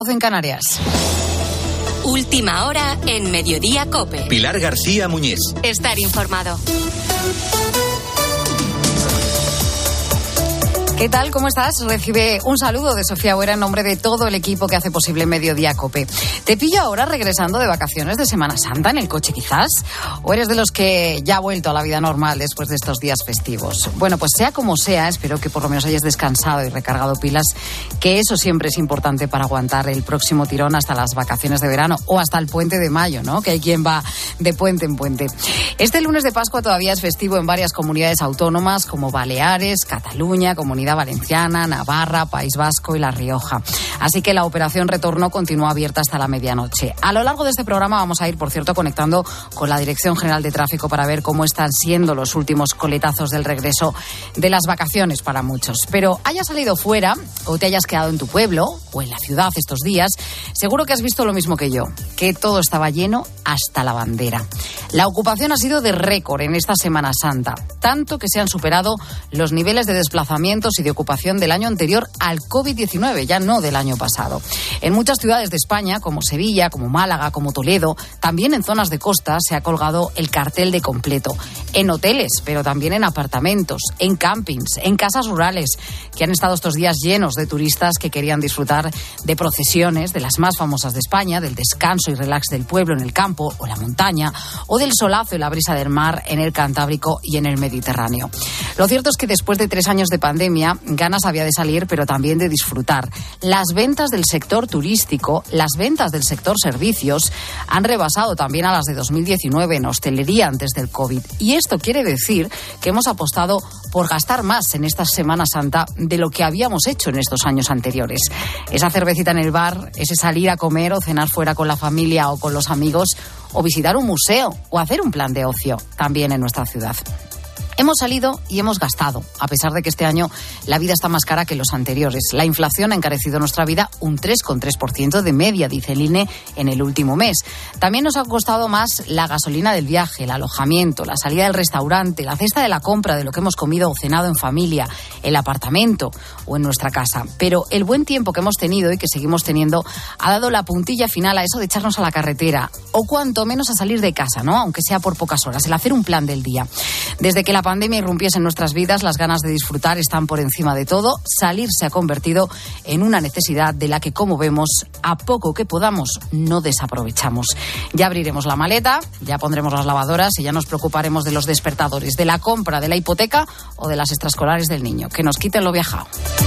En Canarias. Última hora en Mediodía COPE. Pilar García Muñiz. Estar informado. ¿Qué tal? ¿Cómo estás? Recibe un saludo de Sofía Huera en nombre de todo el equipo que hace posible Mediodía COPE. ¿Te pillo ahora regresando de vacaciones de Semana Santa en el coche quizás? ¿O eres de los que ya ha vuelto a la vida normal después de estos días festivos? Bueno, pues sea como sea, espero que por lo menos hayas descansado y recargado pilas, que eso siempre es importante para aguantar el próximo tirón hasta las vacaciones de verano o hasta el puente de mayo, ¿no? Que hay quien va de puente en puente. Este lunes de Pascua todavía es festivo en varias comunidades autónomas como Baleares, Cataluña, Comunidad Valenciana, Navarra, País Vasco y La Rioja. Así que la operación Retorno continúa abierta hasta la medianoche. A lo largo de este programa vamos a ir, por cierto, conectando con la Dirección General de Tráfico para ver cómo están siendo los últimos coletazos del regreso de las vacaciones para muchos. Pero hayas salido fuera o te hayas quedado en tu pueblo o en la ciudad estos días, seguro que has visto lo mismo que yo, que todo estaba lleno hasta la bandera. La ocupación ha sido de récord en esta Semana Santa, tanto que se han superado los niveles de desplazamientos y de ocupación del año anterior al COVID-19, ya no del año pasado. En muchas ciudades de España, como Sevilla, como Málaga, como Toledo, también en zonas de costa se ha colgado el cartel de completo. En hoteles, pero también en apartamentos, en campings, en casas rurales, que han estado estos días llenos de turistas que querían disfrutar de procesiones, de las más famosas de España, del descanso y relax del pueblo en el campo o la montaña, o del solazo y la brisa del mar en el Cantábrico y en el Mediterráneo. Lo cierto es que después de 3 años de pandemia, ganas había de salir, pero también de disfrutar. Las ventas del sector turístico, las ventas del sector servicios, han rebasado también a las de 2019 en hostelería antes del COVID. Y esto quiere decir que hemos apostado por gastar más en esta Semana Santa de lo que habíamos hecho en estos años anteriores. Esa cervecita en el bar, ese salir a comer o cenar fuera con la familia o con los amigos, o visitar un museo o hacer un plan de ocio también en nuestra ciudad. Hemos salido y hemos gastado, a pesar de que este año la vida está más cara que los anteriores. La inflación ha encarecido nuestra vida un 3,3% de media, dice el INE, en el último mes. También nos ha costado más la gasolina del viaje, el alojamiento, la salida del restaurante, la cesta de la compra de lo que hemos comido o cenado en familia, el apartamento o en nuestra casa. Pero el buen tiempo que hemos tenido y que seguimos teniendo ha dado la puntilla final a eso de echarnos a la carretera, o cuanto menos a salir de casa, ¿no? Aunque sea por pocas horas, el hacer un plan del día. Desde que la pandemia irrumpiese en nuestras vidas, las ganas de disfrutar están por encima de todo. Salir se ha convertido en una necesidad de la que, como vemos, a poco que podamos, no desaprovechamos. Ya abriremos la maleta, ya pondremos las lavadoras y ya nos preocuparemos de los despertadores, de la compra, de la hipoteca o de las extraescolares del niño. Que nos quiten lo viajado.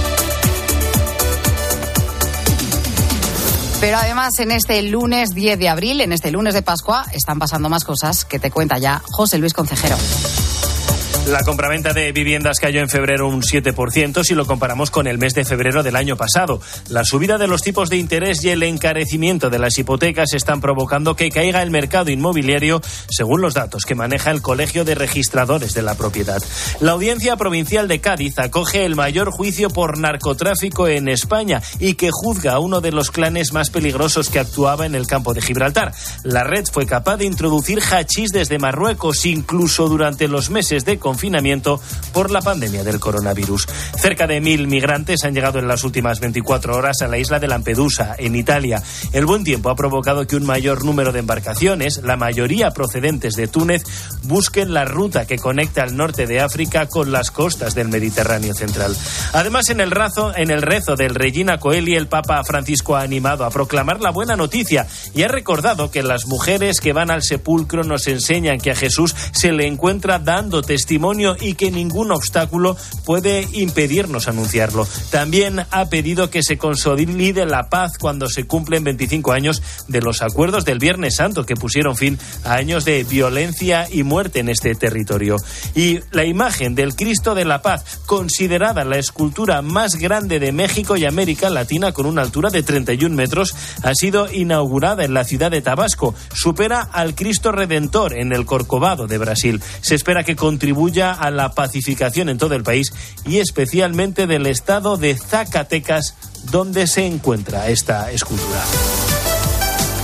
Pero además, en este lunes 10 de abril, en este lunes de Pascua, están pasando más cosas que te cuenta ya José Luis Concejero. La compraventa de viviendas cayó en febrero un 7% si lo comparamos con el mes de febrero del año pasado. La subida de los tipos de interés y el encarecimiento de las hipotecas están provocando que caiga el mercado inmobiliario, según los datos que maneja el Colegio de Registradores de la Propiedad. La Audiencia Provincial de Cádiz acoge el mayor juicio por narcotráfico en España y que juzga a uno de los clanes más peligrosos que actuaba en el campo de Gibraltar. La red fue capaz de introducir hachís desde Marruecos, incluso durante los meses de confinamiento por la pandemia del coronavirus. Cerca de 1.000 migrantes han llegado en las últimas 24 horas a la isla de Lampedusa, en Italia. El buen tiempo ha provocado que un mayor número de embarcaciones, la mayoría procedentes de Túnez, busquen la ruta que conecta el norte de África con las costas del Mediterráneo central. Además, en el rezo del Regina Coeli, el Papa Francisco ha animado a proclamar la buena noticia y ha recordado que las mujeres que van al sepulcro nos enseñan que a Jesús se le encuentra dando testimonio y que ningún obstáculo puede impedirnos anunciarlo. También ha pedido que se consolide la paz cuando se cumplen 25 años de los acuerdos del Viernes Santo que pusieron fin a años de violencia y muerte en este territorio. Y la imagen del Cristo de la Paz, considerada la escultura más grande de México y América Latina con una altura de 31 metros, ha sido inaugurada en la ciudad de Tabasco. Supera al Cristo Redentor en el Corcovado de Brasil. Se espera que contribuya a la pacificación en todo el país y especialmente del estado de Zacatecas, donde se encuentra esta escultura.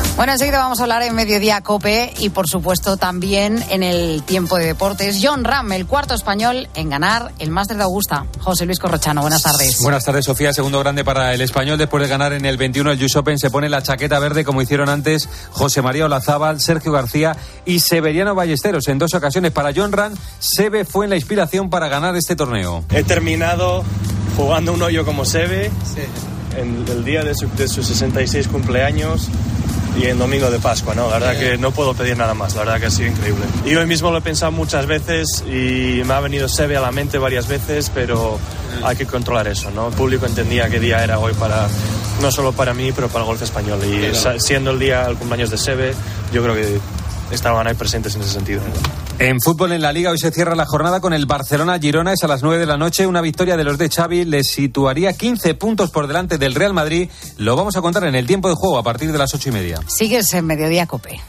Bueno, enseguida vamos a hablar en Mediodía COPE y, por supuesto, también en el tiempo de deportes. Jon Rahm, el cuarto español en ganar el Máster de Augusta. José Luis Corrochano, buenas tardes. Buenas tardes, Sofía. Segundo grande para el español. Después de ganar en el 21 el US Open, se pone la chaqueta verde, como hicieron antes José María Olazábal, Sergio García y Severiano Ballesteros en 2 ocasiones. Para Jon Rahm, Seve fue la inspiración para ganar este torneo. He terminado jugando un hoyo como Seve en el día de su 66 cumpleaños y en domingo de Pascua, ¿no? La verdad que no puedo pedir nada más, la verdad que ha sido increíble. Y hoy mismo lo he pensado muchas veces y me ha venido Seve a la mente varias veces, pero hay que controlar eso, ¿no? El público entendía qué día era hoy no solo para mí, pero para el golf español. Y siendo el cumpleaños de Seve, yo creo que estaban ahí presentes en ese sentido. En fútbol, en la Liga, hoy se cierra la jornada con el Barcelona-Girona. Es a las 9 de la noche. Una victoria de los de Xavi les situaría 15 puntos por delante del Real Madrid. Lo vamos a contar en el tiempo de juego a partir de las 8:30. Sigues en Mediodía COPE.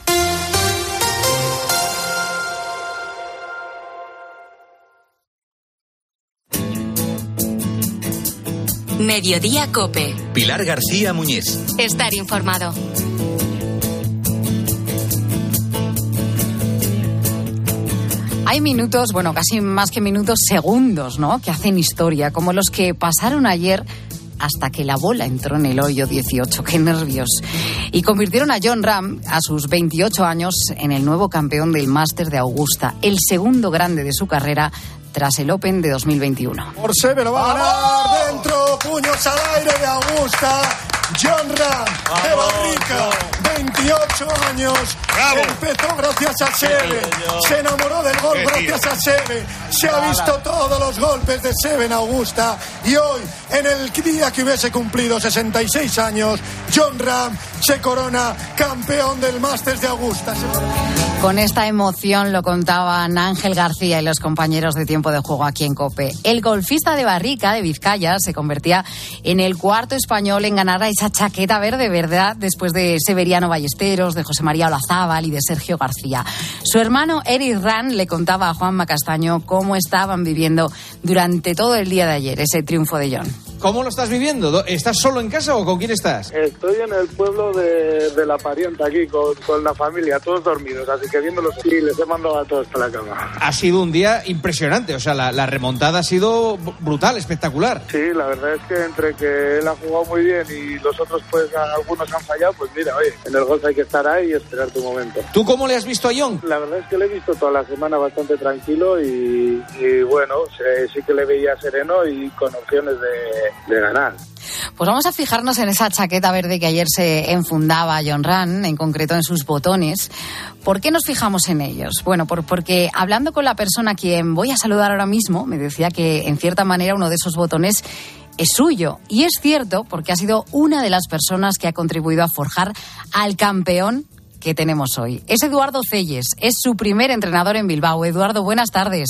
Mediodía COPE. Pilar García Muñiz. Estar informado. Hay minutos, bueno, casi más que minutos, segundos, ¿no?, que hacen historia, como los que pasaron ayer hasta que la bola entró en el hoyo 18. ¡Qué nervios! Y convirtieron a Jon Rahm, a sus 28 años, en el nuevo campeón del Máster de Augusta, el segundo grande de su carrera tras el Open de 2021. Por Seve lo va a ganar dentro, puños al aire de Augusta. Jon Rahm de Barrica, 28 años. ¡Bravo! Empezó gracias a Seve, se enamoró del golf gracias a Seve, se ha visto todos los golpes de Seve en Augusta y hoy, en el día que hubiese cumplido 66 años, Jon Rahm se corona campeón del Masters de Augusta. Con esta emoción lo contaban Ángel García y los compañeros de tiempo de juego aquí en COPE. El golfista de Barrica, de Vizcaya, se convertía en el cuarto español en ganar a esa chaqueta verde, ¿verdad?, después de Severiano Ballesteros, de José María Olazábal y de Sergio García. Su hermano Eric Ran le contaba a Juanma Castaño cómo estaban viviendo durante todo el día de ayer ese triunfo de Jon. ¿Cómo lo estás viviendo? ¿Estás solo en casa o con quién estás? Estoy en el pueblo de La Parienta, aquí con la familia, todos dormidos, así que viéndolos, sí, les he mandado a todos para la cama. Ha sido un día impresionante, o sea, la remontada ha sido brutal, espectacular. Sí, la verdad es que entre que él ha jugado muy bien y los otros, pues algunos han fallado, pues mira, oye, en el golf hay que estar ahí y esperar tu momento. ¿Tú cómo le has visto a Jon? La verdad es que le he visto toda la semana bastante tranquilo y bueno, sí que le veía sereno y con opciones de ganar. Pues vamos a fijarnos en esa chaqueta verde que ayer se enfundaba Jon Rahm, en concreto en sus botones. ¿Por qué nos fijamos en ellos? Bueno, porque hablando con la persona a quien voy a saludar ahora mismo, me decía que en cierta manera uno de esos botones es suyo. Y es cierto, porque ha sido una de las personas que ha contribuido a forjar al campeón que tenemos hoy. Es Eduardo Celles, es su primer entrenador en Bilbao. Eduardo, buenas tardes.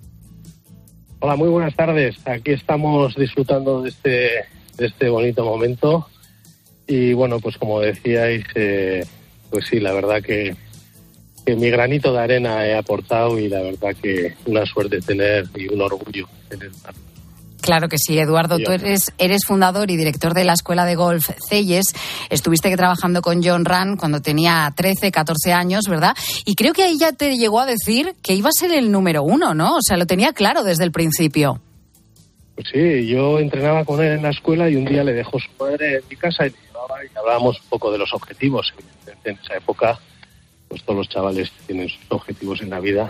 Hola, muy buenas tardes. Aquí estamos disfrutando de este bonito momento y bueno, pues como decíais, pues sí, la verdad que mi granito de arena he aportado y la verdad que una suerte tener y un orgullo tener. Claro que sí, Eduardo. Tú eres fundador y director de la Escuela de Golf Celles. Estuviste trabajando con Jon Rahm cuando tenía 13, 14 años, ¿verdad? Y creo que ahí ya te llegó a decir que iba a ser el número 1, ¿no? O sea, lo tenía claro desde el principio. Pues sí, yo entrenaba con él en la escuela y un día le dejó su madre en mi casa y me llevaba y hablábamos un poco de los objetivos. Evidentemente, en esa época, pues todos los chavales tienen sus objetivos en la vida.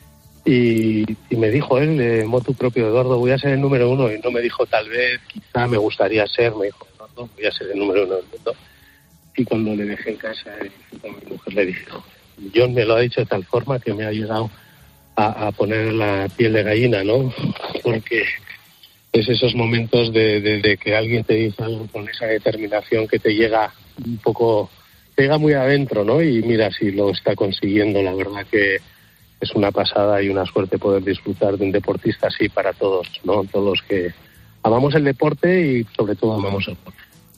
Y me dijo él, motu propio, Eduardo, voy a ser el número 1. Y no me dijo, tal vez, quizá me gustaría ser. Me dijo, Eduardo, voy a ser el número 1 del mundo. Y cuando le dejé en casa, con mi mujer le dije, Jon me lo ha dicho de tal forma que me ha llegado a poner la piel de gallina, ¿no? Porque es esos momentos de que alguien te dice algo con esa determinación que te llega un poco, te llega muy adentro, ¿no? Y mira, si lo está consiguiendo, la verdad que es una pasada y una suerte poder disfrutar de un deportista así para todos, ¿no? Todos los que amamos el deporte y sobre todo amamos el golf.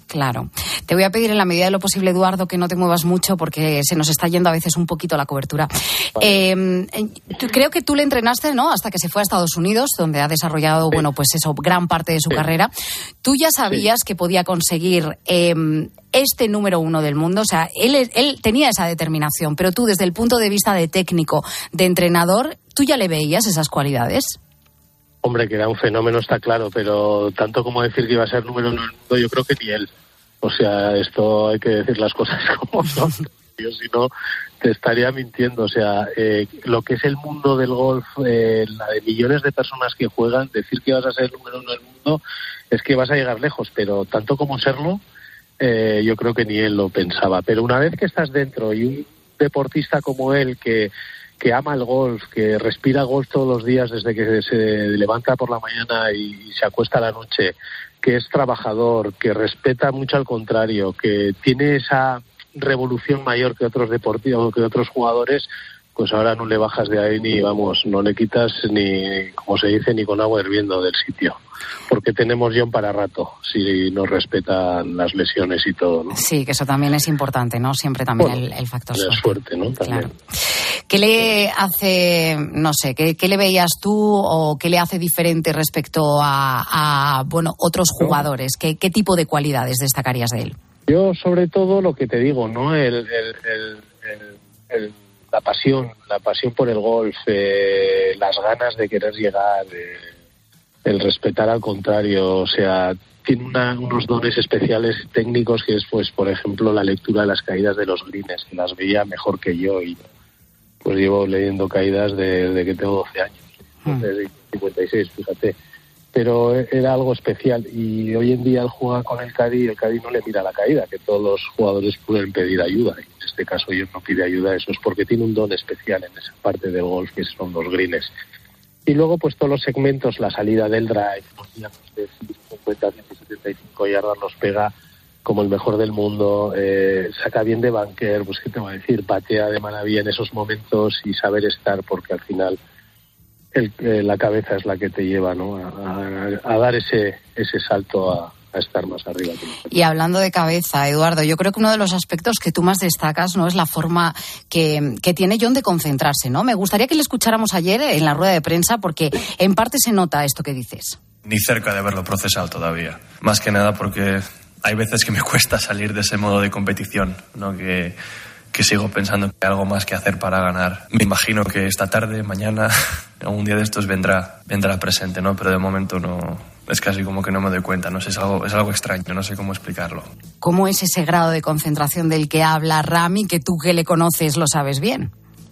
Claro. Te voy a pedir en la medida de lo posible, Eduardo, que no te muevas mucho porque se nos está yendo a veces un poquito la cobertura. Creo que tú le entrenaste, ¿no?, hasta que se fue a Estados Unidos, donde ha desarrollado, gran parte de su carrera. ¿Tú ya sabías que podía conseguir este número 1 del mundo? O sea, él tenía esa determinación, pero tú, desde el punto de vista de técnico, de entrenador, ¿tú ya le veías esas cualidades? Hombre, que era un fenómeno, está claro, pero tanto como decir que iba a ser número 1 del mundo, yo creo que ni él. O sea, esto hay que decir las cosas como son. Yo, si no, te estaría mintiendo. O sea, lo que es el mundo del golf, la de millones de personas que juegan, decir que vas a ser el número 1 del mundo es que vas a llegar lejos, pero tanto como serlo, yo creo que ni él lo pensaba. Pero una vez que estás dentro y un deportista como él que ama el golf, que respira golf todos los días desde que se levanta por la mañana y se acuesta a la noche, que es trabajador, que respeta mucho al contrario, que tiene esa revolución mayor que otros deportivos, que otros jugadores, pues ahora no le bajas de ahí ni, no le quitas ni, como se dice, ni con agua hirviendo del sitio. Porque tenemos John para rato, si nos respetan las lesiones y todo, ¿no? Sí, que eso también es importante, ¿no? Siempre también el factor suerte, ¿no? También. Claro. ¿Qué le hace, no sé, qué le veías tú o qué le hace diferente respecto a otros jugadores? ¿Qué tipo de cualidades destacarías de él? Yo, sobre todo, lo que te digo, ¿no? La pasión por el golf, las ganas de querer llegar, el respetar al contrario, o sea, tiene unos dones especiales técnicos que es, pues, por ejemplo, la lectura de las caídas de los greens, que las veía mejor que yo y pues llevo leyendo caídas desde que tengo 12 años, desde 56, fíjate. Pero era algo especial y hoy en día él juega con el caddy y el caddy no le mira la caída, que todos los jugadores pueden pedir ayuda. En este caso él no pide ayuda, eso es porque tiene un don especial en esa parte del golf que son los greens. Y luego pues todos los segmentos, la salida del drive, los días de 50, 175 yardas los pega como el mejor del mundo, saca bien de bunker, pues qué te voy a decir, patea de maravilla en esos momentos y saber estar, porque al final la cabeza es la que te lleva, ¿no?, a dar ese salto a estar más arriba. Y hablando de cabeza, Eduardo, yo creo que uno de los aspectos que tú más destacas, ¿no?, es la forma que tiene John de concentrarse, ¿no? Me gustaría que le escucháramos ayer en la rueda de prensa porque en parte se nota esto que dices. Ni cerca de haberlo procesado todavía. Más que nada porque hay veces que me cuesta salir de ese modo de competición, ¿no?, que sigo pensando que hay algo más que hacer para ganar. Me imagino que esta tarde, mañana, algún día de estos vendrá presente, ¿no? Pero de momento no, es casi como que no me doy cuenta, no sé, es algo extraño, no sé cómo explicarlo. ¿Cómo es ese grado de concentración del que habla Rami, que tú que le conoces lo sabes bien?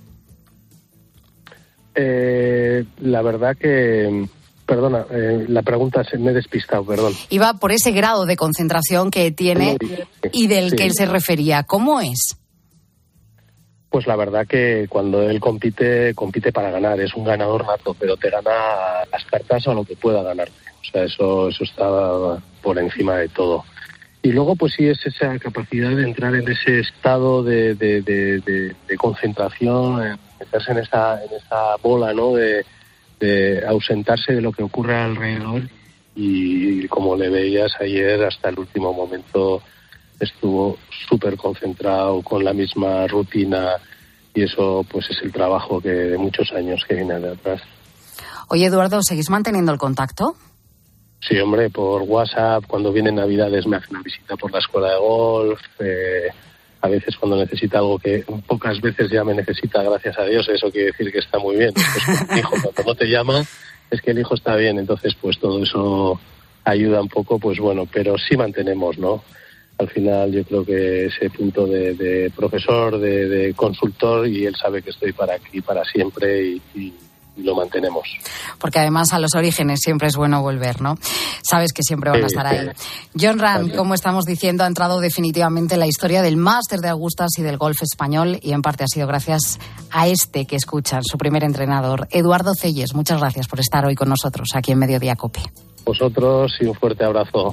La verdad que... Perdona, la pregunta me he despistado, perdón. Iba por ese grado de concentración que tiene y del que él se refería. ¿Cómo es? Pues la verdad que cuando él compite para ganar. Es un ganador nato, pero te gana las cartas a lo que pueda ganarte. O sea, eso está por encima de todo. Y luego, pues sí, es esa capacidad de entrar en ese estado de concentración, meterse en esa bola, ¿no?, de ausentarse de lo que ocurre alrededor y como le veías ayer, hasta el último momento estuvo súper concentrado con la misma rutina y eso pues es el trabajo que de muchos años que viene de atrás. Oye, Eduardo, ¿seguís manteniendo el contacto? Sí, hombre, por WhatsApp, cuando vienen Navidades me hace una visita por la escuela de golf, a veces cuando necesita algo, que pocas veces ya me necesita, gracias a Dios, eso quiere decir que está muy bien. Pues mi hijo, cuando no te llama, es que el hijo está bien, entonces pues todo eso ayuda un poco, pues bueno, pero sí mantenemos, ¿no? Al final yo creo que ese punto de profesor, de consultor, y él sabe que estoy para aquí, para siempre y lo mantenemos. Porque además a los orígenes siempre es bueno volver, ¿no? Sabes que siempre van a estar ahí. Jon Rahm, como estamos diciendo, ha entrado definitivamente en la historia del Máster de Augusta y del golf español, y en parte ha sido gracias a este que escuchan, su primer entrenador, Eduardo Celles. Muchas gracias por estar hoy con nosotros aquí en Mediodía COPE. Vosotros, y un fuerte abrazo.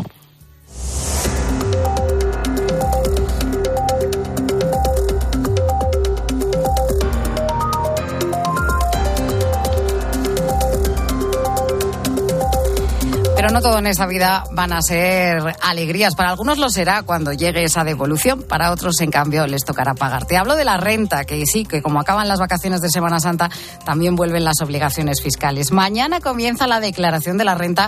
Pero no todo en esta vida van a ser alegrías. Para algunos lo será cuando llegue esa devolución. Para otros, en cambio, les tocará pagar. Te hablo de la renta, que sí, que como acaban las vacaciones de Semana Santa, también vuelven las obligaciones fiscales. Mañana comienza la declaración de la renta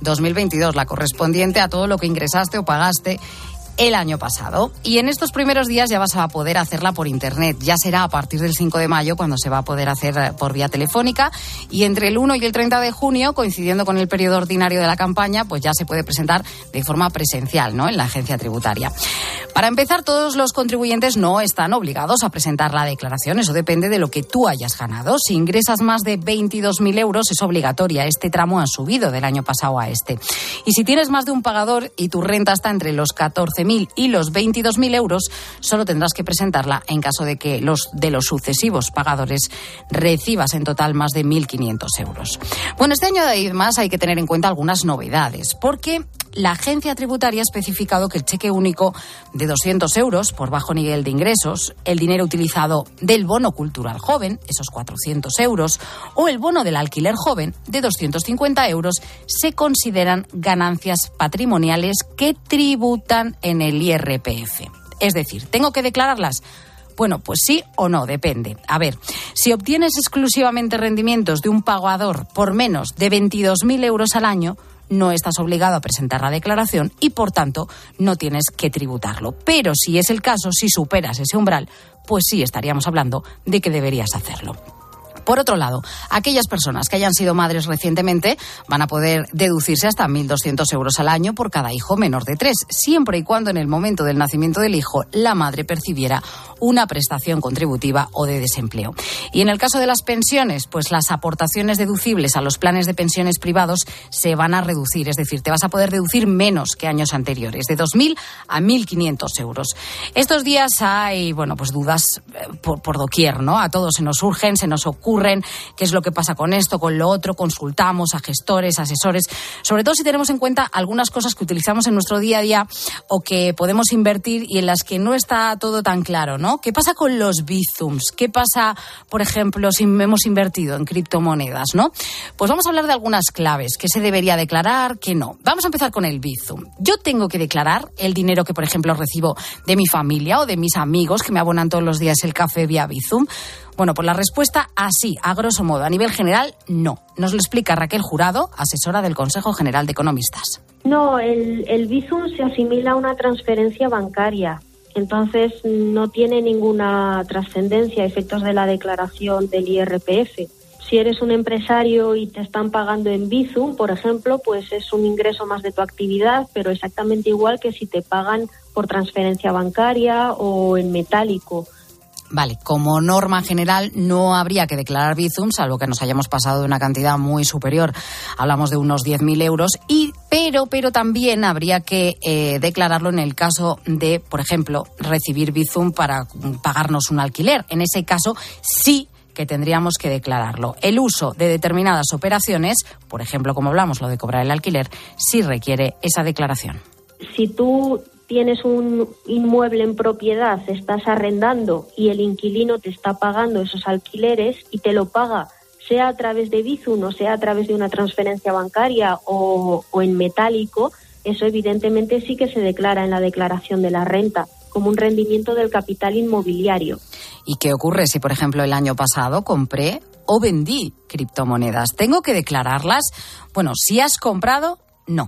2022, la correspondiente a todo lo que ingresaste o pagaste el año pasado. Y en estos primeros días ya vas a poder hacerla por internet. Ya será a partir del 5 de mayo cuando se va a poder hacer por vía telefónica, y entre el 1 y el 30 de junio, coincidiendo con el periodo ordinario de la campaña, pues ya se puede presentar de forma presencial, ¿no?, en la agencia tributaria. Para empezar, todos los contribuyentes no están obligados a presentar la declaración. Eso depende de lo que tú hayas ganado. Si ingresas más de 22.000 euros es obligatoria. Este tramo ha subido del año pasado a este. Y si tienes más de un pagador y tu renta está entre los 14.000 y los 22.000 euros, solo tendrás que presentarla en caso de que los sucesivos pagadores recibas en total más de 1.500 euros. Bueno, este año además hay que tener en cuenta algunas novedades, porque la agencia tributaria ha especificado que el cheque único de 200 euros por bajo nivel de ingresos, el dinero utilizado del bono cultural joven, esos 400 euros, o el bono del alquiler joven de 250 euros, se consideran ganancias patrimoniales que tributan en el IRPF. Es decir, ¿tengo que declararlas? Bueno, pues sí o no, depende. A ver, si obtienes exclusivamente rendimientos de un pagador por menos de 22.000 euros al año, no estás obligado a presentar la declaración y, por tanto, no tienes que tributarlo. Pero si es el caso, si superas ese umbral, pues sí estaríamos hablando de que deberías hacerlo. Por otro lado, aquellas personas que hayan sido madres recientemente van a poder deducirse hasta 1.200 euros al año por cada hijo menor de 3, siempre y cuando en el momento del nacimiento del hijo la madre percibiera una prestación contributiva o de desempleo. Y en el caso de las pensiones, pues las aportaciones deducibles a los planes de pensiones privados se van a reducir, es decir, te vas a poder deducir menos que años anteriores, de 2.000 a 1.500 euros. Estos días hay, pues dudas por doquier, ¿no? A todos se nos surgen, se nos ocurren qué es lo que pasa con esto, con lo otro, consultamos a gestores, asesores, sobre todo si tenemos en cuenta algunas cosas que utilizamos en nuestro día a día o que podemos invertir y en las que no está todo tan claro, ¿no? ¿Qué pasa con los Bizums? ¿Qué pasa, por ejemplo, si hemos invertido en criptomonedas, ¿no? Pues vamos a hablar de algunas claves, qué se debería declarar, qué no. Vamos a empezar con el Bizum. Yo tengo que declarar el dinero que, por ejemplo, recibo de mi familia o de mis amigos que me abonan todos los días el café vía Bizum. Bueno, pues la respuesta así, a grosso modo. A nivel general, no. Nos lo explica Raquel Jurado, asesora del Consejo General de Economistas. No, el Bizum se asimila a una transferencia bancaria. Entonces, no tiene ninguna trascendencia a efectos de la declaración del IRPF. Si eres un empresario y te están pagando en Bizum, por ejemplo, pues es un ingreso más de tu actividad, pero exactamente igual que si te pagan por transferencia bancaria o en metálico. Vale, como norma general no habría que declarar Bizum, salvo que nos hayamos pasado de una cantidad muy superior. Hablamos de unos 10.000 euros, pero también habría que declararlo en el caso de, por ejemplo, recibir Bizum para pagarnos un alquiler. En ese caso, sí que tendríamos que declararlo. El uso de determinadas operaciones, por ejemplo, como hablamos, lo de cobrar el alquiler, sí requiere esa declaración. Si tú tienes un inmueble en propiedad, estás arrendando y el inquilino te está pagando esos alquileres y te lo paga, sea a través de Bizum o sea a través de una transferencia bancaria o en metálico, eso evidentemente sí que se declara en la declaración de la renta como un rendimiento del capital inmobiliario. ¿Y qué ocurre si, por ejemplo, el año pasado compré o vendí criptomonedas? ¿Tengo que declararlas? Bueno, si has comprado, no.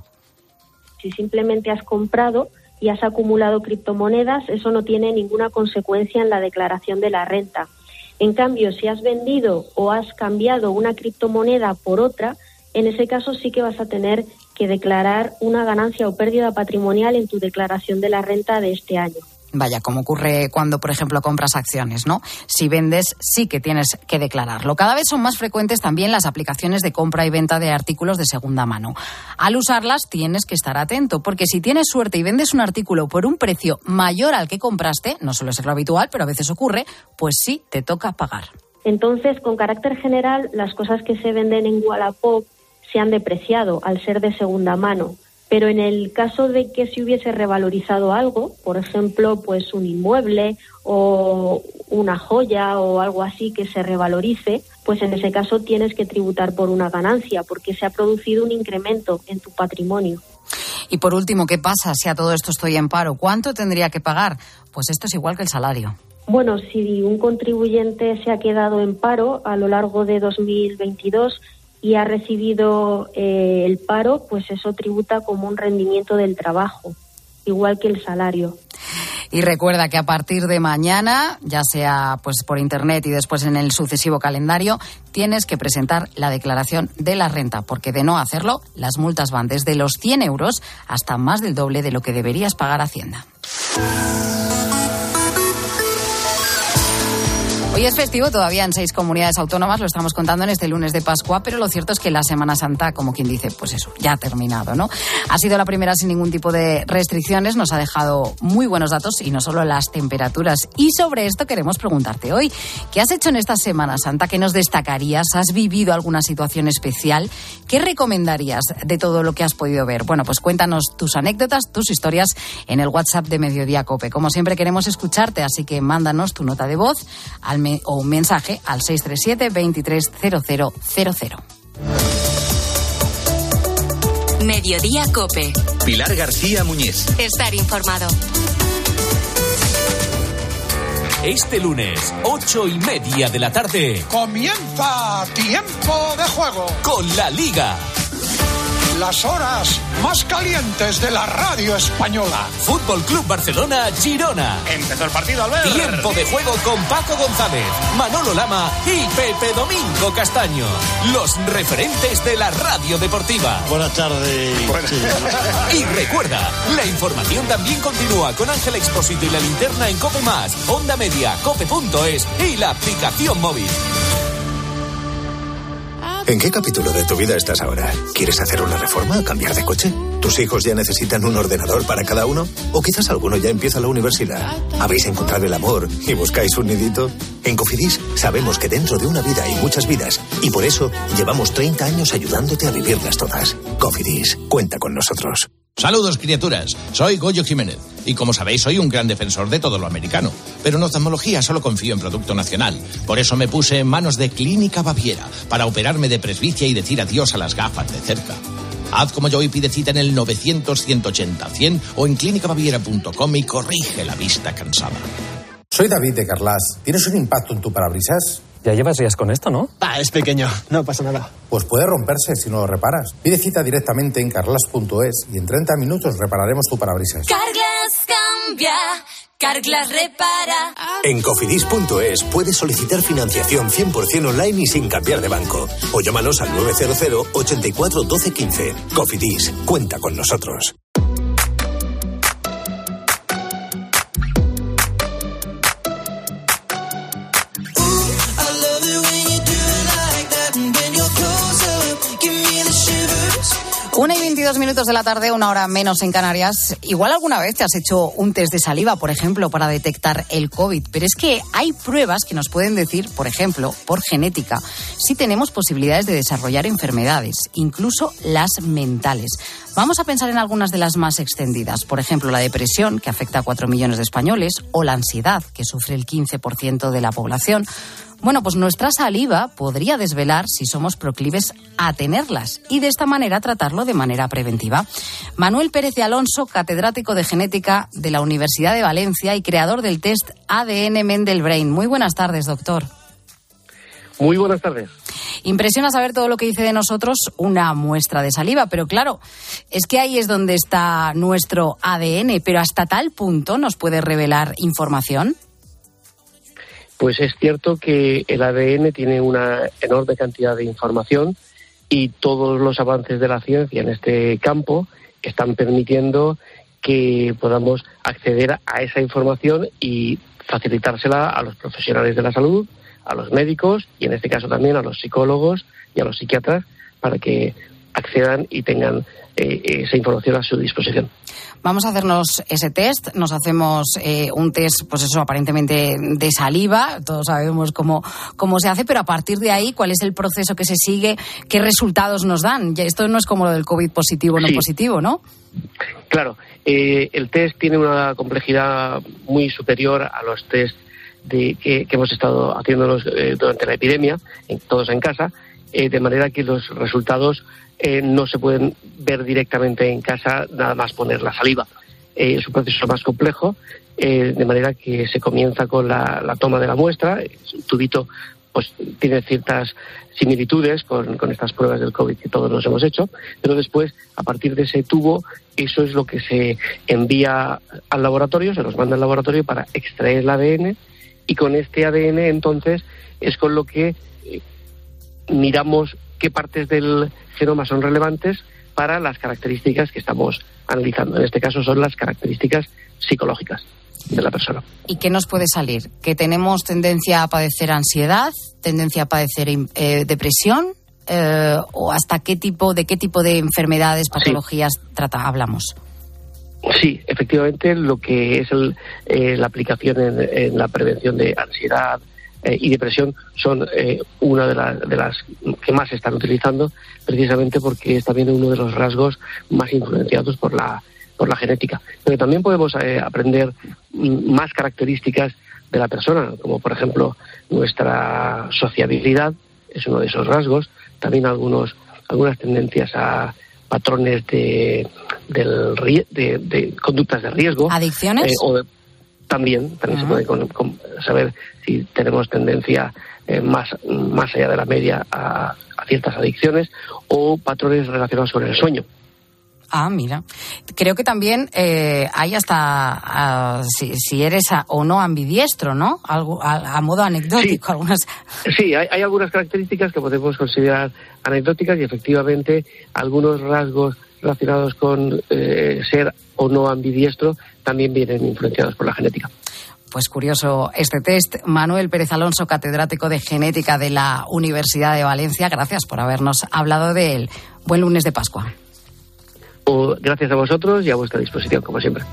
Si simplemente has comprado y has acumulado criptomonedas, eso no tiene ninguna consecuencia en la declaración de la renta. En cambio, si has vendido o has cambiado una criptomoneda por otra, en ese caso sí que vas a tener que declarar una ganancia o pérdida patrimonial en tu declaración de la renta de este año. Vaya, como ocurre cuando, por ejemplo, compras acciones, ¿no? Si vendes, sí que tienes que declararlo. Cada vez son más frecuentes también las aplicaciones de compra y venta de artículos de segunda mano. Al usarlas tienes que estar atento, porque si tienes suerte y vendes un artículo por un precio mayor al que compraste, no suele ser lo habitual, pero a veces ocurre, pues sí, te toca pagar. Entonces, con carácter general, las cosas que se venden en Wallapop se han depreciado al ser de segunda mano. Pero en el caso de que se hubiese revalorizado algo, por ejemplo, pues un inmueble o una joya o algo así que se revalorice, pues en ese caso tienes que tributar por una ganancia porque se ha producido un incremento en tu patrimonio. Y por último, ¿qué pasa si a todo esto estoy en paro? ¿Cuánto tendría que pagar? Pues esto es igual que el salario. Bueno, si un contribuyente se ha quedado en paro a lo largo de 2022 y ha recibido el paro, pues eso tributa como un rendimiento del trabajo, igual que el salario. Y recuerda que a partir de mañana, ya sea pues por internet y después en el sucesivo calendario, tienes que presentar la declaración de la renta, porque de no hacerlo, las multas van desde los 100 euros hasta más del doble de lo que deberías pagar a Hacienda. Hoy es festivo todavía en 6 comunidades autónomas, lo estamos contando en este lunes de Pascua, pero lo cierto es que la Semana Santa, como quien dice, pues eso, ya ha terminado, ¿no? Ha sido la primera sin ningún tipo de restricciones, nos ha dejado muy buenos datos y no solo las temperaturas. Y sobre esto queremos preguntarte hoy, ¿qué has hecho en esta Semana Santa? ¿Qué nos destacarías? ¿Has vivido alguna situación especial? ¿Qué recomendarías de todo lo que has podido ver? Bueno, pues cuéntanos tus anécdotas, tus historias en el WhatsApp de Mediodía COPE. Como siempre queremos escucharte, así que mándanos tu nota de voz o un mensaje al 637 230000. Mediodía COPE. Pilar García Muñiz. Estar informado. Este lunes, 8:30 de la tarde. Comienza Tiempo de Juego. Con la Liga. Las horas más calientes de la radio española. Fútbol Club Barcelona, Girona. Empezó el partido, Albert. Tiempo de Juego con Paco González, Manolo Lama y Pepe Domingo Castaño. Los referentes de la radio deportiva. Buenas tardes. Y recuerda, la información también continúa con Ángel Expósito y la linterna en COPE+, Onda Media, cope.es y la aplicación móvil. ¿En qué capítulo de tu vida estás ahora? ¿Quieres hacer una reforma o cambiar de coche? ¿Tus hijos ya necesitan un ordenador para cada uno? ¿O quizás alguno ya empieza la universidad? ¿Habéis encontrado el amor y buscáis un nidito? En Cofidis sabemos que dentro de una vida hay muchas vidas y por eso llevamos 30 años ayudándote a vivirlas todas. Cofidis, cuenta con nosotros. Saludos, criaturas. Soy Goyo Jiménez y, como sabéis, soy un gran defensor de todo lo americano. Pero en oftalmología solo confío en producto nacional. Por eso me puse en manos de Clínica Baviera para operarme de presbicia y decir adiós a las gafas de cerca. Haz como yo y pide cita en el 900-180-100 o en clínicabaviera.com y corrige la vista cansada. Soy David de Carlas. ¿Tienes un impacto en tu parabrisas? Ya llevas días con esto, ¿no? Es pequeño, no pasa nada. Pues puede romperse si no lo reparas. Pide cita directamente en carglass.es y en 30 minutos repararemos tu parabrisas. Carglass cambia, Carglass repara. En cofidis.es puedes solicitar financiación 100% online y sin cambiar de banco. O llámanos al 900 84 12 15. Cofidis, cuenta con nosotros. Una y 22 minutos de la tarde, una hora menos en Canarias. Igual alguna vez te has hecho un test de saliva, por ejemplo, para detectar el COVID. Pero es que hay pruebas que nos pueden decir, por ejemplo, por genética, si tenemos posibilidades de desarrollar enfermedades, incluso las mentales. Vamos a pensar en algunas de las más extendidas. Por ejemplo, la depresión, que afecta a 4 millones de españoles, o la ansiedad, que sufre el 15% de la población. Bueno, pues nuestra saliva podría desvelar si somos proclives a tenerlas y de esta manera tratarlo de manera preventiva. Manuel Pérez de Alonso, catedrático de genética de la Universidad de Valencia y creador del test ADN Mendelbrain. Muy buenas tardes, doctor. Muy buenas tardes. Impresiona saber todo lo que dice de nosotros una muestra de saliva, pero claro, es que ahí es donde está nuestro ADN, pero hasta tal punto nos puede revelar información. Pues es cierto que el ADN tiene una enorme cantidad de información y todos los avances de la ciencia en este campo están permitiendo que podamos acceder a esa información y facilitársela a los profesionales de la salud, a los médicos y en este caso también a los psicólogos y a los psiquiatras para que accedan y tengan esa información a su disposición. Vamos a hacernos ese test, nos hacemos un test, pues eso, aparentemente de saliva, todos sabemos cómo se hace, pero a partir de ahí, ¿cuál es el proceso que se sigue? ¿Qué resultados nos dan? Ya esto no es como lo del COVID positivo o no positivo, ¿no? Claro, el test tiene una complejidad muy superior a los test que hemos estado haciéndonos durante la epidemia, todos en casa, de manera que los resultados no se pueden ver directamente en casa, nada más poner la saliva. Es un proceso más complejo, de manera que se comienza con la toma de la muestra. El tubito pues tiene ciertas similitudes con estas pruebas del COVID que todos nos hemos hecho, pero después, a partir de ese tubo, eso es lo que se envía al laboratorio, se nos manda al laboratorio para extraer el ADN, y con este ADN entonces es con lo que miramos qué partes del genoma son relevantes para las características que estamos analizando. En este caso son las características psicológicas de la persona. ¿Y qué nos puede salir? ¿Que tenemos tendencia a padecer ansiedad, tendencia a padecer depresión? ¿O hasta qué tipo de enfermedades, patologías hablamos? Sí, efectivamente, lo que es la aplicación en la prevención de ansiedad y depresión son una de las que más se están utilizando, precisamente porque es también uno de los rasgos más influenciados por la genética. Pero también podemos aprender más características de la persona, como por ejemplo nuestra sociabilidad, es uno de esos rasgos, también algunas tendencias a patrones de conductas de riesgo. ¿Adicciones? También se puede saber si tenemos tendencia más allá de la media a ciertas adicciones o patrones relacionados con el sueño. Ah, mira. Creo que también hay hasta si eres o no ambidiestro, ¿no? Algo a modo anecdótico. Sí, algunas. Sí, hay algunas características que podemos considerar anecdóticas y efectivamente algunos rasgos relacionados con ser o no ambidiestro también vienen influenciados por la genética. Pues curioso este test. Manuel Pérez Alonso, catedrático de genética de la Universidad de Valencia, gracias por habernos hablado de él. Buen lunes de Pascua. Gracias a vosotros y a vuestra disposición, como siempre.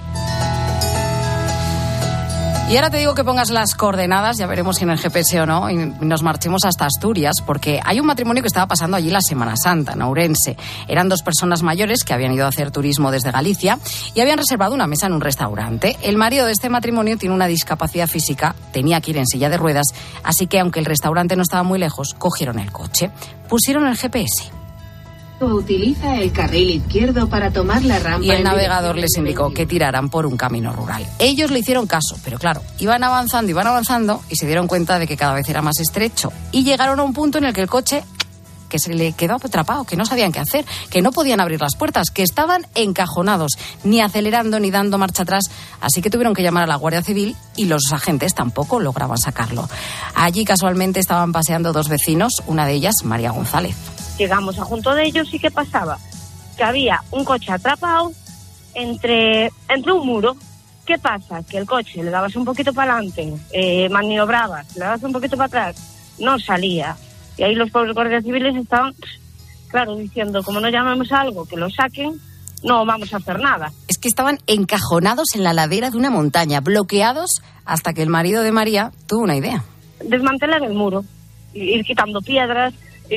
Y ahora te digo que pongas las coordenadas, ya veremos si en el GPS o no, y nos marchemos hasta Asturias, porque hay un matrimonio que estaba pasando allí la Semana Santa, en Ourense. Eran dos personas mayores que habían ido a hacer turismo desde Galicia y habían reservado una mesa en un restaurante. El marido de este matrimonio tiene una discapacidad física, tenía que ir en silla de ruedas, así que aunque el restaurante no estaba muy lejos, cogieron el coche, pusieron el GPS. Utiliza el carril izquierdo para tomar la rampa. Y el navegador les indicó que tiraran por un camino rural. Ellos le hicieron caso, pero claro, iban avanzando y se dieron cuenta de que cada vez era más estrecho. Y llegaron a un punto en el que el coche que se le quedó atrapado, que no sabían qué hacer, que no podían abrir las puertas, que estaban encajonados, ni acelerando ni dando marcha atrás. Así que tuvieron que llamar a la Guardia Civil y los agentes tampoco lograban sacarlo. Allí casualmente estaban paseando dos vecinos, una de ellas María González. Llegamos a junto de ellos y ¿qué pasaba? Que había un coche atrapado entre un muro. ¿Qué pasa? Que el coche le dabas un poquito para adelante, maniobrabas, le dabas un poquito para atrás, no salía. Y ahí los pobres guardias civiles estaban, claro, diciendo, como no llamemos a algo que lo saquen, no vamos a hacer nada. Es que estaban encajonados en la ladera de una montaña, bloqueados, hasta que el marido de María tuvo una idea. Desmantelar el muro, ir quitando piedras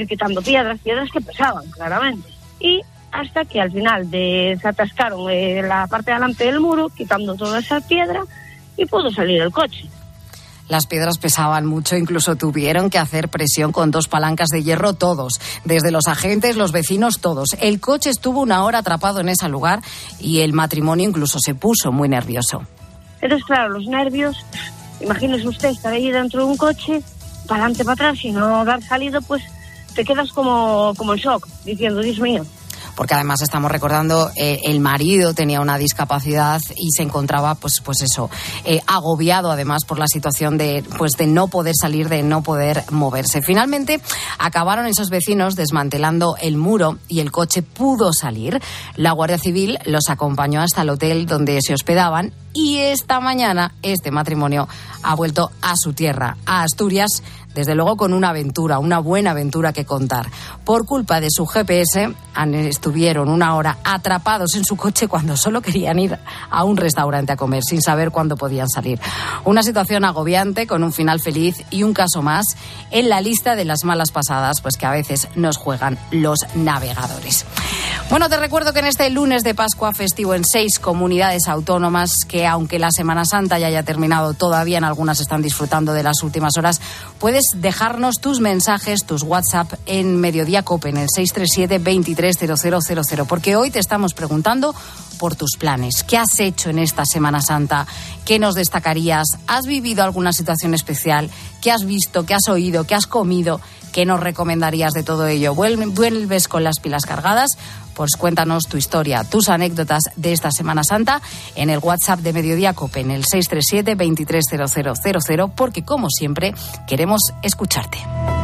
que pesaban, claramente. Y hasta que al final se atascaron la parte de delante del muro, quitando toda esa piedra, y pudo salir el coche. Las piedras pesaban mucho, incluso tuvieron que hacer presión con dos palancas de hierro todos, desde los agentes, los vecinos, todos. El coche estuvo una hora atrapado en ese lugar y el matrimonio incluso se puso muy nervioso. Entonces, claro, los nervios, imagínese usted estar ahí dentro de un coche, para adelante, para atrás, y no dar salido, pues te quedas como en shock, diciendo, Dios mío. Porque además estamos recordando, el marido tenía una discapacidad y se encontraba, pues eso, agobiado además por la situación de no poder salir, de no poder moverse. Finalmente acabaron esos vecinos desmantelando el muro y el coche pudo salir. La Guardia Civil los acompañó hasta el hotel donde se hospedaban y esta mañana este matrimonio ha vuelto a su tierra, a Asturias, desde luego con una aventura, una buena aventura que contar. Por culpa de su GPS, estuvieron una hora atrapados en su coche cuando solo querían ir a un restaurante a comer, sin saber cuándo podían salir. Una situación agobiante, con un final feliz y un caso más en la lista de las malas pasadas, pues que a veces nos juegan los navegadores. Bueno, te recuerdo que en este lunes de Pascua festivo en 6 comunidades autónomas, que aunque la Semana Santa ya haya terminado, todavía en algunas están disfrutando de las últimas horas, puedes dejarnos tus mensajes, tus WhatsApp en Mediodía Cope, en el 637-230000, porque hoy te estamos preguntando por tus planes. ¿Qué has hecho en esta Semana Santa? ¿Qué nos destacarías? ¿Has vivido alguna situación especial? ¿Qué has visto? ¿Qué has oído? ¿Qué has comido? ¿Qué nos recomendarías de todo ello? ¿Vuelves con las pilas cargadas? Pues cuéntanos tu historia, tus anécdotas de esta Semana Santa en el WhatsApp de Mediodía Cope, en el 637-230000, porque como siempre queremos escucharte.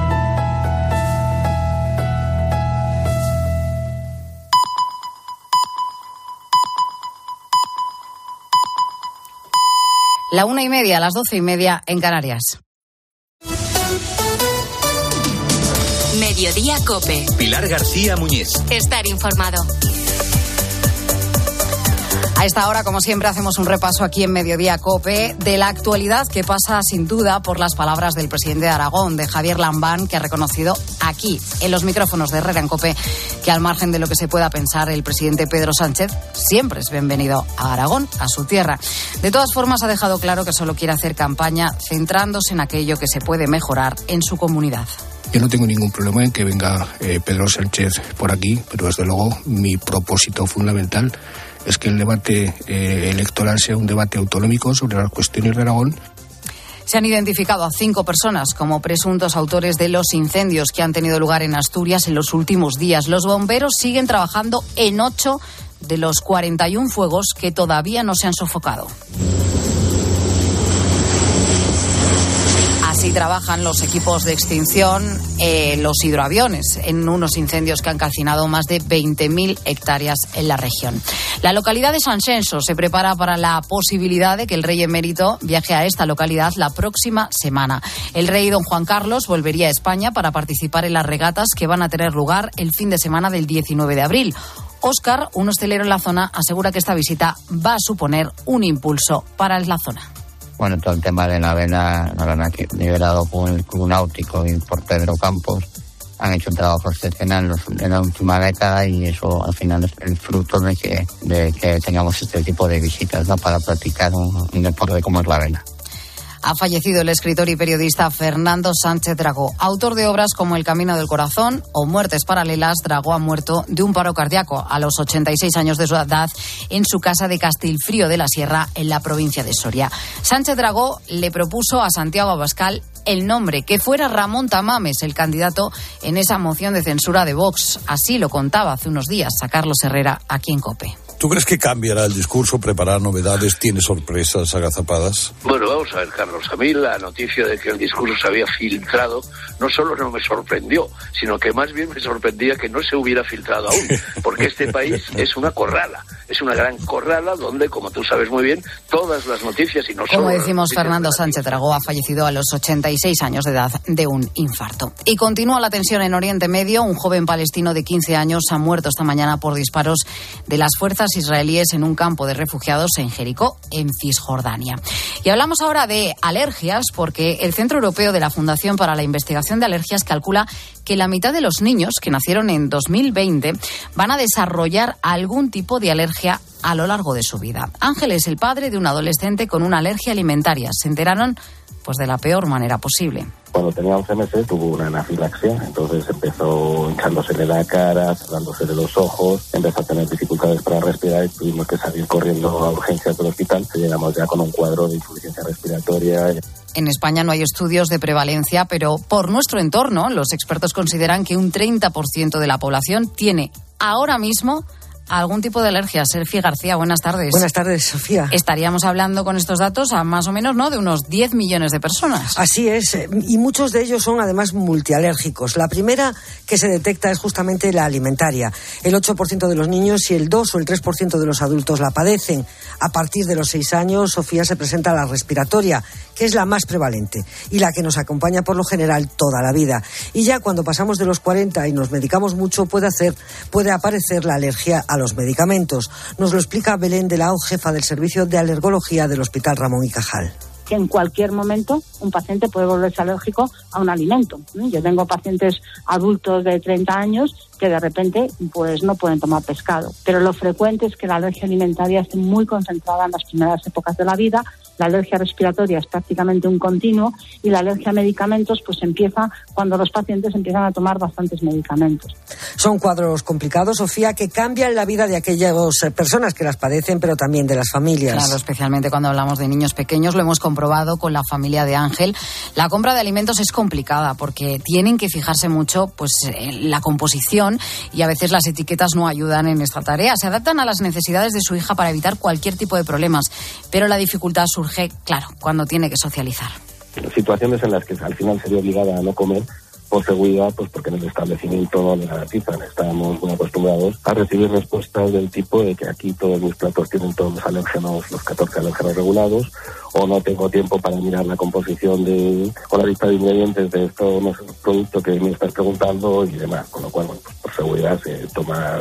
La 1:30, las 12:30 en Canarias. Mediodía Cope. Pilar García Muñiz. Estar informado. A esta hora, como siempre, hacemos un repaso aquí en Mediodía Cope de la actualidad, que pasa sin duda por las palabras del presidente de Aragón, de Javier Lambán, que ha reconocido aquí, en los micrófonos de Herrera en Cope, que al margen de lo que se pueda pensar, el presidente Pedro Sánchez siempre es bienvenido a Aragón, a su tierra. De todas formas, ha dejado claro que solo quiere hacer campaña centrándose en aquello que se puede mejorar en su comunidad. Yo no tengo ningún problema en que venga Pedro Sánchez por aquí, pero desde luego mi propósito fundamental es que el debate electoral sea un debate autonómico sobre las cuestiones de Aragón. Se han identificado a 5 personas como presuntos autores de los incendios que han tenido lugar en Asturias en los últimos días. Los bomberos siguen trabajando en 8 de los 41 fuegos que todavía no se han sofocado. Así trabajan los equipos de extinción, los hidroaviones, en unos incendios que han calcinado más de 20.000 hectáreas en la región. La localidad de Sanxenxo se prepara para la posibilidad de que el rey emérito viaje a esta localidad la próxima semana. El rey don Juan Carlos volvería a España para participar en las regatas que van a tener lugar el fin de semana del 19 de abril. Óscar, un hostelero en la zona, asegura que esta visita va a suponer un impulso para la zona. Bueno, todo el tema de la vela liderado por el Club Náutico y por Pedro Campos han hecho un trabajo excepcional en la última década, y eso al final es el fruto de que tengamos este tipo de visitas, ¿no?, para practicar un deporte como es la vela. Ha fallecido el escritor y periodista Fernando Sánchez Dragó, autor de obras como El camino del corazón o Muertes paralelas. Dragó ha muerto de un paro cardíaco a los 86 años de su edad en su casa de Castilfrío de la Sierra, en la provincia de Soria. Sánchez Dragó le propuso a Santiago Abascal el nombre, que fuera Ramón Tamames el candidato en esa moción de censura de Vox. Así lo contaba hace unos días a Carlos Herrera aquí en COPE. ¿Tú crees que cambiará el discurso, preparar novedades, tiene sorpresas agazapadas? Bueno, vamos a ver, Carlos. A mí la noticia de que el discurso se había filtrado no solo no me sorprendió, sino que más bien me sorprendía que no se hubiera filtrado aún, porque este país es una corrala. Es una gran corrala donde, como tú sabes muy bien, todas las noticias y no solo... Como decimos, Fernando Sánchez Dragó ha fallecido a los 86 años de edad de un infarto. Y continúa la tensión en Oriente Medio. Un joven palestino de 15 años ha muerto esta mañana por disparos de las fuerzas israelíes en un campo de refugiados en Jericó, en Cisjordania. Y hablamos ahora de alergias, porque el Centro Europeo de la Fundación para la Investigación de Alergias calcula que la mitad de los niños que nacieron en 2020 van a desarrollar algún tipo de alergia a lo largo de su vida. Ángel es el padre de un adolescente con una alergia alimentaria. Se enteraron pues de la peor manera posible. Cuando tenía 11 meses tuvo una anafilaxia, entonces empezó hinchándosele la cara, cerrándosele los ojos, empezó a tener dificultades para respirar y tuvimos que salir corriendo a urgencias del hospital. Llegamos ya con un cuadro de insuficiencia respiratoria. En España no hay estudios de prevalencia, pero por nuestro entorno los expertos consideran que un 30% de la población tiene ahora mismo algún tipo de alergia. Serfi García, buenas tardes. Buenas tardes, Sofía. Estaríamos hablando con estos datos a más o menos, ¿no?, de unos 10 millones de personas. Así es, y muchos de ellos son además multialérgicos. La primera que se detecta es justamente la alimentaria. El 8% de los niños y el 2 o el 3% de los adultos la padecen. A partir de los 6 años, Sofía, se presenta la respiratoria, que es la más prevalente y la que nos acompaña por lo general toda la vida. Y ya cuando pasamos de los 40 y nos medicamos mucho, puede aparecer la alergia a los medicamentos. Nos lo explica Belén de Lao, jefa del servicio de alergología del Hospital Ramón y Cajal. Que en cualquier momento un paciente puede volverse alérgico a un alimento. Yo tengo pacientes adultos de 30 años que de repente pues no pueden tomar pescado. Pero lo frecuente es que la alergia alimentaria esté muy concentrada en las primeras épocas de la vida. La alergia respiratoria es prácticamente un continuo y la alergia a medicamentos pues empieza cuando los pacientes empiezan a tomar bastantes medicamentos. Son cuadros complicados, Sofía, que cambian la vida de aquellas personas que las padecen, pero también de las familias. Claro, especialmente cuando hablamos de niños pequeños, lo hemos comprobado con la familia de Ángel. La compra de alimentos es complicada porque tienen que fijarse mucho pues en la composición y a veces las etiquetas no ayudan en esta tarea. Se adaptan a las necesidades de su hija para evitar cualquier tipo de problemas, pero la dificultad surge, claro, cuando tiene que socializar. Situaciones en las que al final sería obligada a no comer por seguridad, pues porque en el establecimiento no le garantizan. Estamos muy acostumbrados a recibir respuestas del tipo de que aquí todos mis platos tienen todos los alérgenos, los 14 alérgenos regulados, o no tengo tiempo para mirar la composición o la lista de ingredientes de estos productos que me estás preguntando y demás. Con lo cual, bueno, pues por seguridad se toma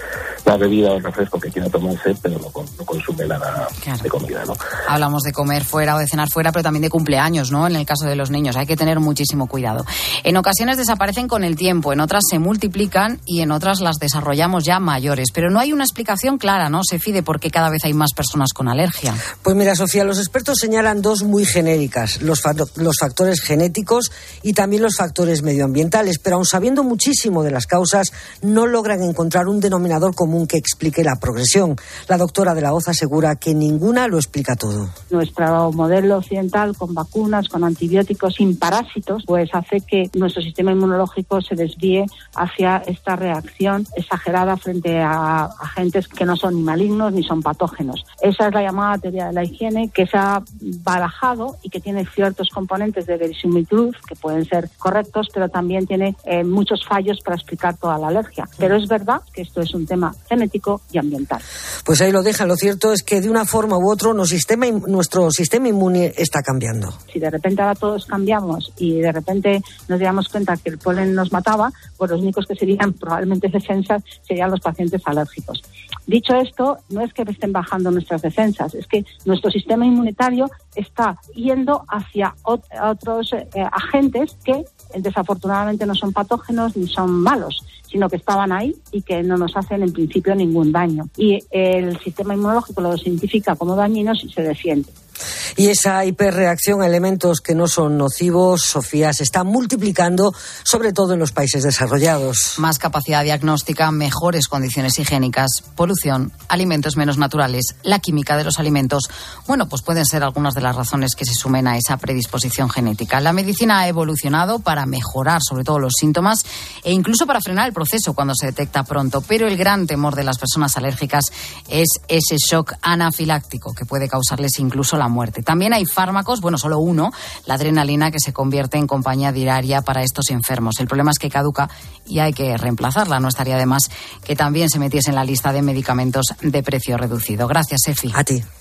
la bebida o el refresco que quiera tomarse, pero no consume nada de comida, ¿no? Hablamos de comer fuera o de cenar fuera, pero también de cumpleaños, ¿no? En el caso de los niños hay que tener muchísimo cuidado. En ocasiones desaparecen con el tiempo, en otras se multiplican y en otras las desarrollamos ya mayores. Pero no hay una explicación clara, ¿no, Sefi, de por qué cada vez hay más personas con alergia? Pues mira, Sofía, los expertos señalan dos muy genéricas, los factores genéticos y también los factores medioambientales, pero aun sabiendo muchísimo de las causas, no logran encontrar un denominador común que explique la progresión. La doctora de la Hoz asegura que ninguna lo explica todo. Nuestro modelo occidental con vacunas, con antibióticos, sin parásitos, pues hace que nuestro sistema inmunológico se desvíe hacia esta reacción exagerada frente a agentes que no son ni malignos ni son patógenos. Esa es la llamada teoría de la higiene, que se ha barajado y que tiene ciertos componentes de verisimilitud que pueden ser correctos, pero también tiene muchos fallos para explicar toda la alergia. Pero es verdad que esto es un tema genético y ambiental. Pues ahí lo dejan. Lo cierto es que de una forma u otra nuestro sistema inmune está cambiando. Si de repente ahora todos cambiamos y de repente nos damos cuenta que el polen nos mataba, pues los únicos que serían probablemente defensas serían los pacientes alérgicos. Dicho esto, no es que estén bajando nuestras defensas, es que nuestro sistema inmunitario está yendo hacia otros agentes que desafortunadamente no son patógenos ni son malos, sino que estaban ahí y que no nos hacen en principio ningún daño. Y el sistema inmunológico lo identifica como dañinos y se defiende. Y esa hiperreacción a elementos que no son nocivos, Sofía, se está multiplicando, sobre todo en los países desarrollados. Más capacidad diagnóstica, mejores condiciones higiénicas, polución, alimentos menos naturales, la química de los alimentos. Bueno, pues pueden ser algunas de las razones que se sumen a esa predisposición genética. La medicina ha evolucionado para mejorar sobre todo los síntomas e incluso para frenar el proceso cuando se detecta pronto. Pero el gran temor de las personas alérgicas es ese shock anafiláctico que puede causarles incluso la muerte. También hay fármacos, bueno, solo uno, la adrenalina, que se convierte en compañía diaria para estos enfermos. El problema es que caduca y hay que reemplazarla. No estaría de más que también se metiese en la lista de medicamentos de precio reducido. Gracias, Efi. A ti.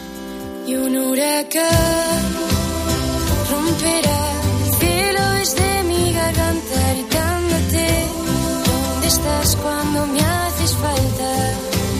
Y un huracán romperá el cielo desde mi garganta gritándote, ¿dónde estás cuando me haces falta?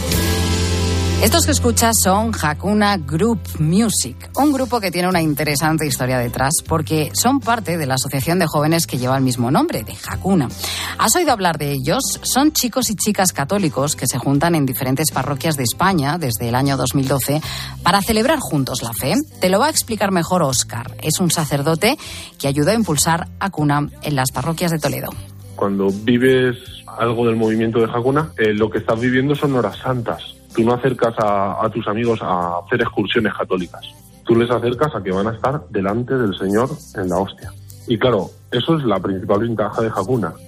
Estos que escuchas son Hakuna Group Music, un grupo que tiene una interesante historia detrás porque son parte de la asociación de jóvenes que lleva el mismo nombre, de Hakuna. ¿Has oído hablar de ellos? Son chicos y chicas católicos que se juntan en diferentes parroquias de España desde el año 2012 para celebrar juntos la fe. Te lo va a explicar mejor Óscar. Es un sacerdote que ayudó a impulsar Hakuna en las parroquias de Toledo. Cuando vives algo del movimiento de Hakuna, lo que estás viviendo son horas santas. Tú no acercas a tus amigos a hacer excursiones católicas. Tú les acercas a que van a estar delante del Señor en la hostia. Y claro, eso es la principal ventaja de Hakuna.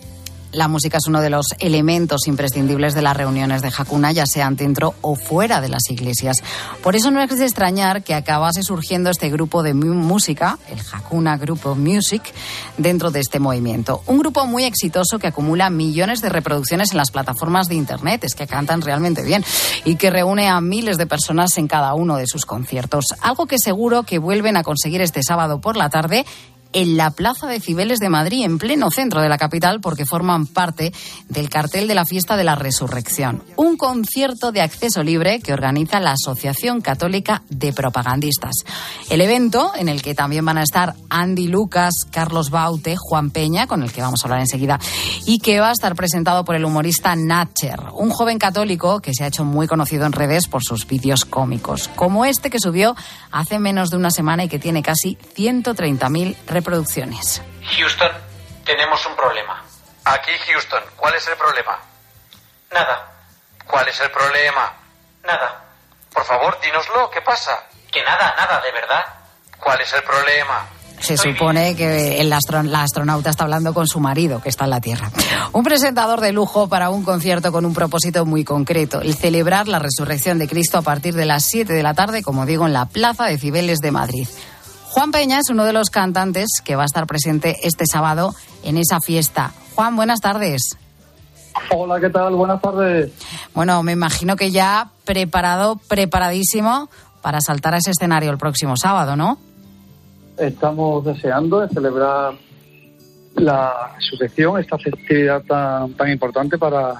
La música es uno de los elementos imprescindibles de las reuniones de Hakuna, ya sean dentro o fuera de las iglesias. Por eso no es de extrañar que acabase surgiendo este grupo de música, el Hakuna Group of Music, dentro de este movimiento. Un grupo muy exitoso que acumula millones de reproducciones en las plataformas de Internet, es que cantan realmente bien, y que reúne a miles de personas en cada uno de sus conciertos. Algo que seguro que vuelven a conseguir este sábado por la tarde en la Plaza de Cibeles de Madrid, en pleno centro de la capital, porque forman parte del cartel de la Fiesta de la Resurrección. Un concierto de acceso libre que organiza la Asociación Católica de Propagandistas. El evento, en el que también van a estar Andy Lucas, Carlos Baute, Juan Peña, con el que vamos a hablar enseguida, y que va a estar presentado por el humorista Natcher, un joven católico que se ha hecho muy conocido en redes por sus vídeos cómicos, como este que subió hace menos de una semana y que tiene casi 130.000 reproducciones. Houston, tenemos un problema. Aquí, Houston, ¿cuál es el problema? Nada. ¿Cuál es el problema? Nada. Por favor, dínoslo, ¿qué pasa? Que nada, de verdad. ¿Cuál es el problema? Se supone que la astronauta está hablando con su marido, que está en la Tierra. Un presentador de lujo para un concierto con un propósito muy concreto, el celebrar la resurrección de Cristo a partir de las 7 de la tarde, como digo, en la Plaza de Cibeles de Madrid. Juan Peña es uno de los cantantes que va a estar presente este sábado en esa fiesta. Juan, buenas tardes. Hola, ¿qué tal? Buenas tardes. Bueno, me imagino que ya preparadísimo para saltar a ese escenario el próximo sábado, ¿no? Estamos deseando celebrar la resurrección, esta festividad tan importante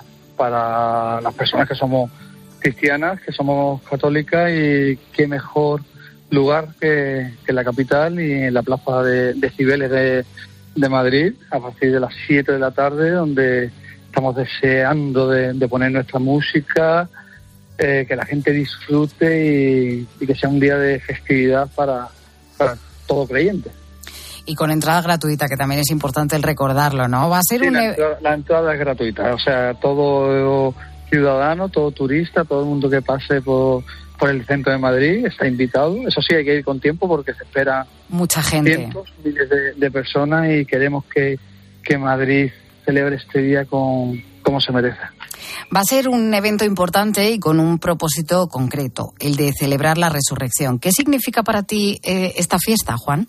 para las personas que somos cristianas, que somos católicas, y qué mejor lugar que la capital y en la Plaza de Cibeles de Madrid, a partir de las 7 de la tarde, donde estamos deseando de poner nuestra música, que la gente disfrute y que sea un día de festividad para todo creyente. Y con entrada gratuita, que también es importante el recordarlo, ¿no? Va a ser la entrada es gratuita, o sea, todo ciudadano, todo turista, todo el mundo que pase por el centro de Madrid está invitado. Eso sí, hay que ir con tiempo porque se espera mucha gente, cientos, miles de personas, y queremos que Madrid celebre este día como se merece. Va a ser un evento importante y con un propósito concreto, el de celebrar la resurrección. ¿Qué significa para ti esta fiesta, Juan?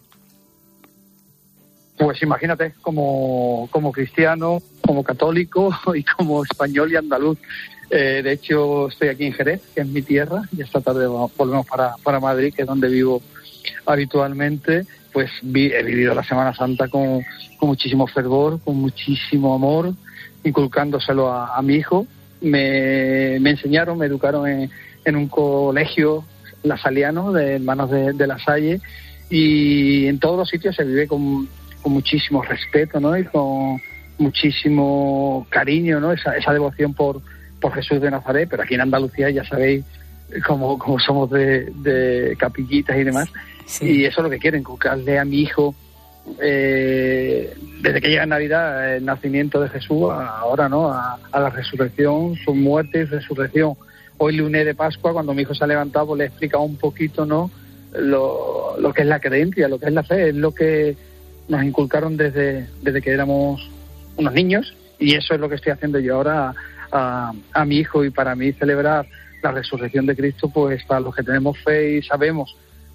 Pues imagínate, como cristiano, como católico y como español y andaluz. De hecho, estoy aquí en Jerez, que es mi tierra, y esta tarde volvemos para Madrid, que es donde vivo habitualmente. Pues he vivido la Semana Santa con muchísimo fervor, con muchísimo amor, inculcándoselo a mi hijo. Me enseñaron, me educaron en un colegio lasaliano de hermanos de La Salle, y en todos los sitios se vive con muchísimo respeto, ¿no? Y con muchísimo cariño, ¿no? Esa devoción por Jesús de Nazaret. Pero aquí en Andalucía ya sabéis cómo somos de capillitas y demás. Sí. Y eso es lo que quieren, inculcarle a mi hijo desde que llega Navidad, el nacimiento de Jesús, ahora, ¿no? A la resurrección, su muerte y resurrección. Hoy, lunes de Pascua, cuando mi hijo se ha levantado, pues le he explicado un poquito, ¿no? Lo que es la creencia, lo que es la fe, es lo que nos inculcaron desde que éramos unos niños, y eso es lo que estoy haciendo yo ahora a mi hijo. Y para mí celebrar la resurrección de Cristo, pues para los que tenemos fe y sabemos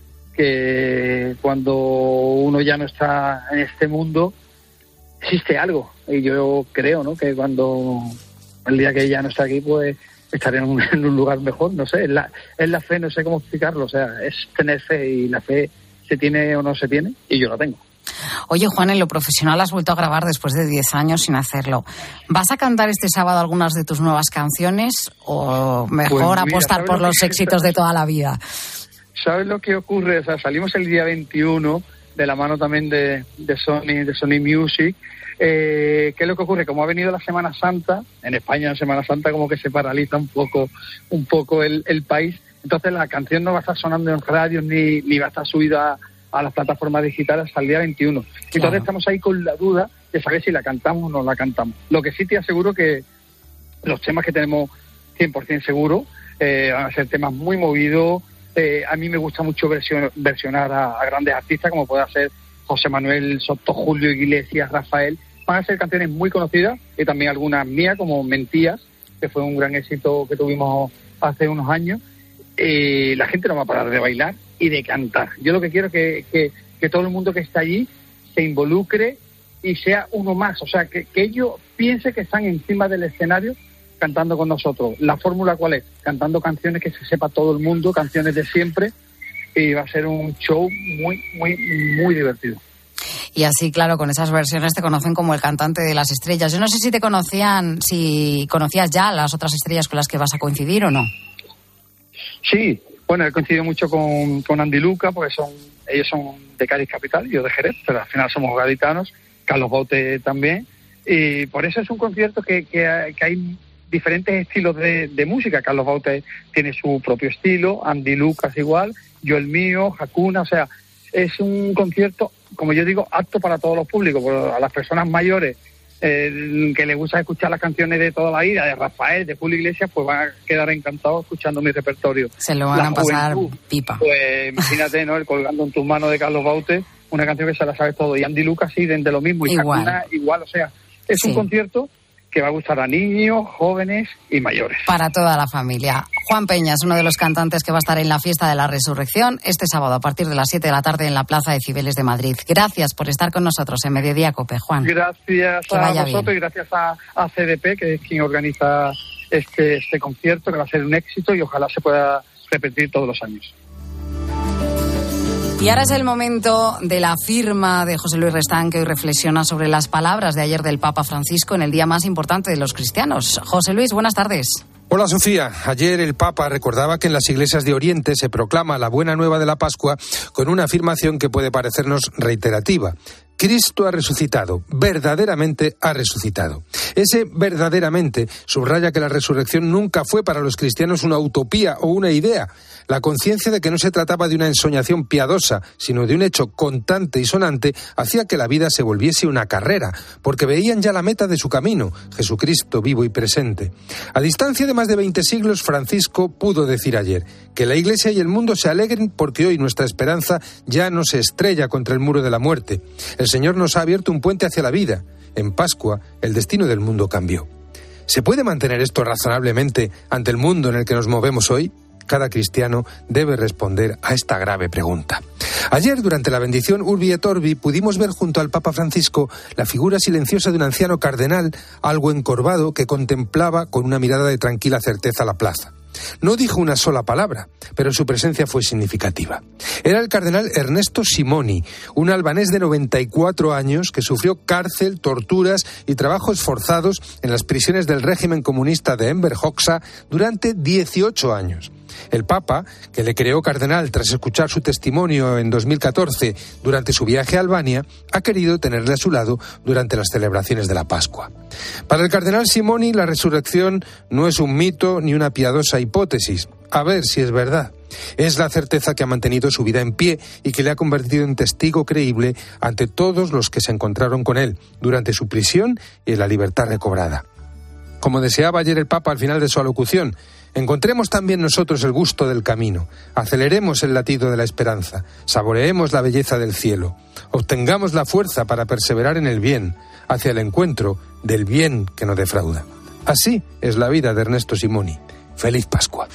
que cuando uno ya no está en este mundo existe algo, y yo creo, ¿no?, que cuando el día que ya no está aquí, pues estaré en un lugar mejor. No sé, es la fe, no sé cómo explicarlo, o sea, es tener fe, y la fe se tiene o no se tiene, y yo la tengo. Oye, Juan, en lo profesional has vuelto a grabar después de 10 años sin hacerlo. ¿Vas a cantar este sábado algunas de tus nuevas canciones o mejor apostar por los éxitos de toda la vida? ¿Sabes lo que ocurre? O sea, salimos el día 21 de la mano también de Sony Music. ¿Qué es lo que ocurre? Como ha venido la Semana Santa, en España en Semana Santa como que se paraliza un poco el país. Entonces la canción no va a estar sonando en radio ni va a estar subida a las plataformas digitales hasta el día 21. Claro. Entonces estamos ahí con la duda de saber si la cantamos o no la cantamos. Lo que sí te aseguro que los temas que tenemos 100% seguro van a ser temas muy movidos. A mí me gusta mucho versionar a grandes artistas, como puede ser José Manuel, Soto, Julio Iglesias, Rafael, van a ser canciones muy conocidas y también algunas mías, como Mentías, que fue un gran éxito que tuvimos hace unos años. La gente no va a parar de bailar y de cantar. Yo lo que quiero es que todo el mundo que está allí se involucre y sea uno más. O sea, que ellos piensen que están encima del escenario cantando con nosotros. ¿La fórmula cuál es? Cantando canciones que se sepa todo el mundo, canciones de siempre, y va a ser un show muy, muy, muy divertido. Y así, claro, con esas versiones te conocen como el cantante de las estrellas. Yo no sé si conocías ya las otras estrellas con las que vas a coincidir o no. Sí, bueno, he coincidido mucho con Andy Luca, porque ellos son de Cádiz capital, yo de Jerez, pero al final somos gaditanos, Carlos Baute también, y por eso es un concierto que hay diferentes estilos de música. Carlos Baute tiene su propio estilo, Andy Lucas igual, yo el mío, Hakuna, o sea, es un concierto, como yo digo, apto para todos los públicos, a las personas mayores que les gusta escuchar las canciones de toda la vida, de Rafael, de Julio Iglesias, pues van a quedar encantados escuchando mi repertorio. Se lo van a pasar pipa. Pues imagínate, ¿no? El Colgando en tus manos de Carlos Baute, una canción que se la sabe todo. Y Andy Lucas sí, de lo mismo. Y Hakuna igual, o sea, es un concierto que va a gustar a niños, jóvenes y mayores. Para toda la familia. Juan Peña es uno de los cantantes que va a estar en la Fiesta de la Resurrección este sábado a partir de las 7 de la tarde en la Plaza de Cibeles de Madrid. Gracias por estar con nosotros en Mediodía COPE, Juan. Gracias a vosotros bien. Y gracias a CDP, que es quien organiza este concierto, que va a ser un éxito y ojalá se pueda repetir todos los años. Y ahora es el momento de la firma de José Luis Restán, que hoy reflexiona sobre las palabras de ayer del Papa Francisco en el día más importante de los cristianos. José Luis, buenas tardes. Hola Sofía, ayer el Papa recordaba que en las iglesias de Oriente se proclama la buena nueva de la Pascua con una afirmación que puede parecernos reiterativa. Cristo ha resucitado, verdaderamente ha resucitado. Ese verdaderamente subraya que la resurrección nunca fue para los cristianos una utopía o una idea. La conciencia de que no se trataba de una ensoñación piadosa, sino de un hecho contante y sonante, hacía que la vida se volviese una carrera, porque veían ya la meta de su camino, Jesucristo vivo y presente. A distancia de más de 20 siglos, Francisco pudo decir ayer que la Iglesia y el mundo se alegren porque hoy nuestra esperanza ya no se estrella contra el muro de la muerte. El Señor nos ha abierto un puente hacia la vida. En Pascua, el destino del mundo cambió. ¿Se puede mantener esto razonablemente ante el mundo en el que nos movemos hoy? Cada cristiano debe responder a esta grave pregunta. Ayer, durante la bendición Urbi et Orbi, pudimos ver junto al Papa Francisco la figura silenciosa de un anciano cardenal, algo encorvado, que contemplaba con una mirada de tranquila certeza la plaza. No dijo una sola palabra, pero su presencia fue significativa. Era el cardenal Ernesto Simoni, un albanés de 94 años que sufrió cárcel, torturas y trabajos forzados en las prisiones del régimen comunista de Enver Hoxha durante 18 años. El Papa, que le creó cardenal tras escuchar su testimonio en 2014 durante su viaje a Albania, ha querido tenerle a su lado durante las celebraciones de la Pascua. Para el cardenal Simoni, la resurrección no es un mito ni una piadosa hipótesis. A ver si es verdad. Es la certeza que ha mantenido su vida en pie y que le ha convertido en testigo creíble ante todos los que se encontraron con él durante su prisión y en la libertad recobrada. Como deseaba ayer el Papa al final de su alocución, encontremos también nosotros el gusto del camino, aceleremos el latido de la esperanza, saboreemos la belleza del cielo, obtengamos la fuerza para perseverar en el bien, hacia el encuentro del bien que no defrauda. Así es la vida de Ernesto Simoni. ¡Feliz Pascua!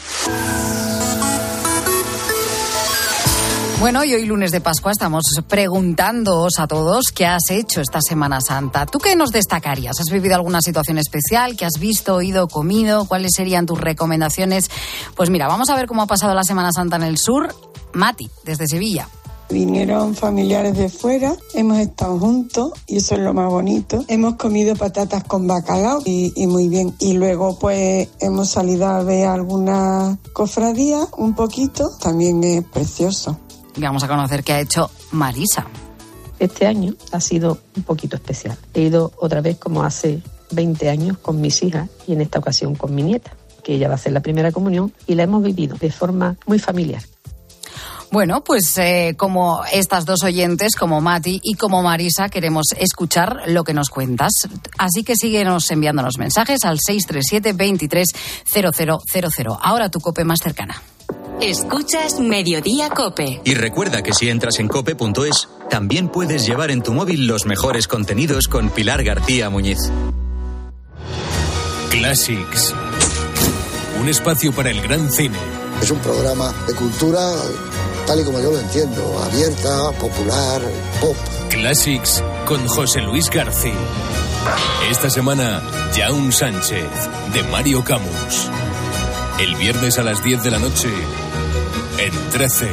Bueno, y hoy lunes de Pascua estamos preguntándoos a todos qué has hecho esta Semana Santa. ¿Tú qué nos destacarías? ¿Has vivido alguna situación especial? ¿Qué has visto, oído, comido? ¿Cuáles serían tus recomendaciones? Pues mira, vamos a ver cómo ha pasado la Semana Santa en el sur. Mati, desde Sevilla. Vinieron familiares de fuera, hemos estado juntos y eso es lo más bonito. Hemos comido patatas con bacalao y muy bien. Y luego pues hemos salido a ver alguna cofradía un poquito, también es precioso. Y vamos a conocer qué ha hecho Marisa. Este año ha sido un poquito especial. He ido otra vez como hace 20 años con mis hijas y en esta ocasión con mi nieta, que ella va a hacer la primera comunión y la hemos vivido de forma muy familiar. Bueno, pues como estas dos oyentes, como Mati y como Marisa, queremos escuchar lo que nos cuentas. Así que síguenos enviándonos mensajes al 637 23 0000. Ahora tu COPE más cercana. Escuchas Mediodía Cope. Y recuerda que si entras en cope.es, también puedes llevar en tu móvil los mejores contenidos con Pilar García Muñiz. Classics. Un espacio para el gran cine. Es un programa de cultura, tal y como yo lo entiendo, abierta, popular, pop. Classics con José Luis García. Esta semana, Jaume Sánchez, de Mario Camus. El viernes a las 10 de la noche, en 13.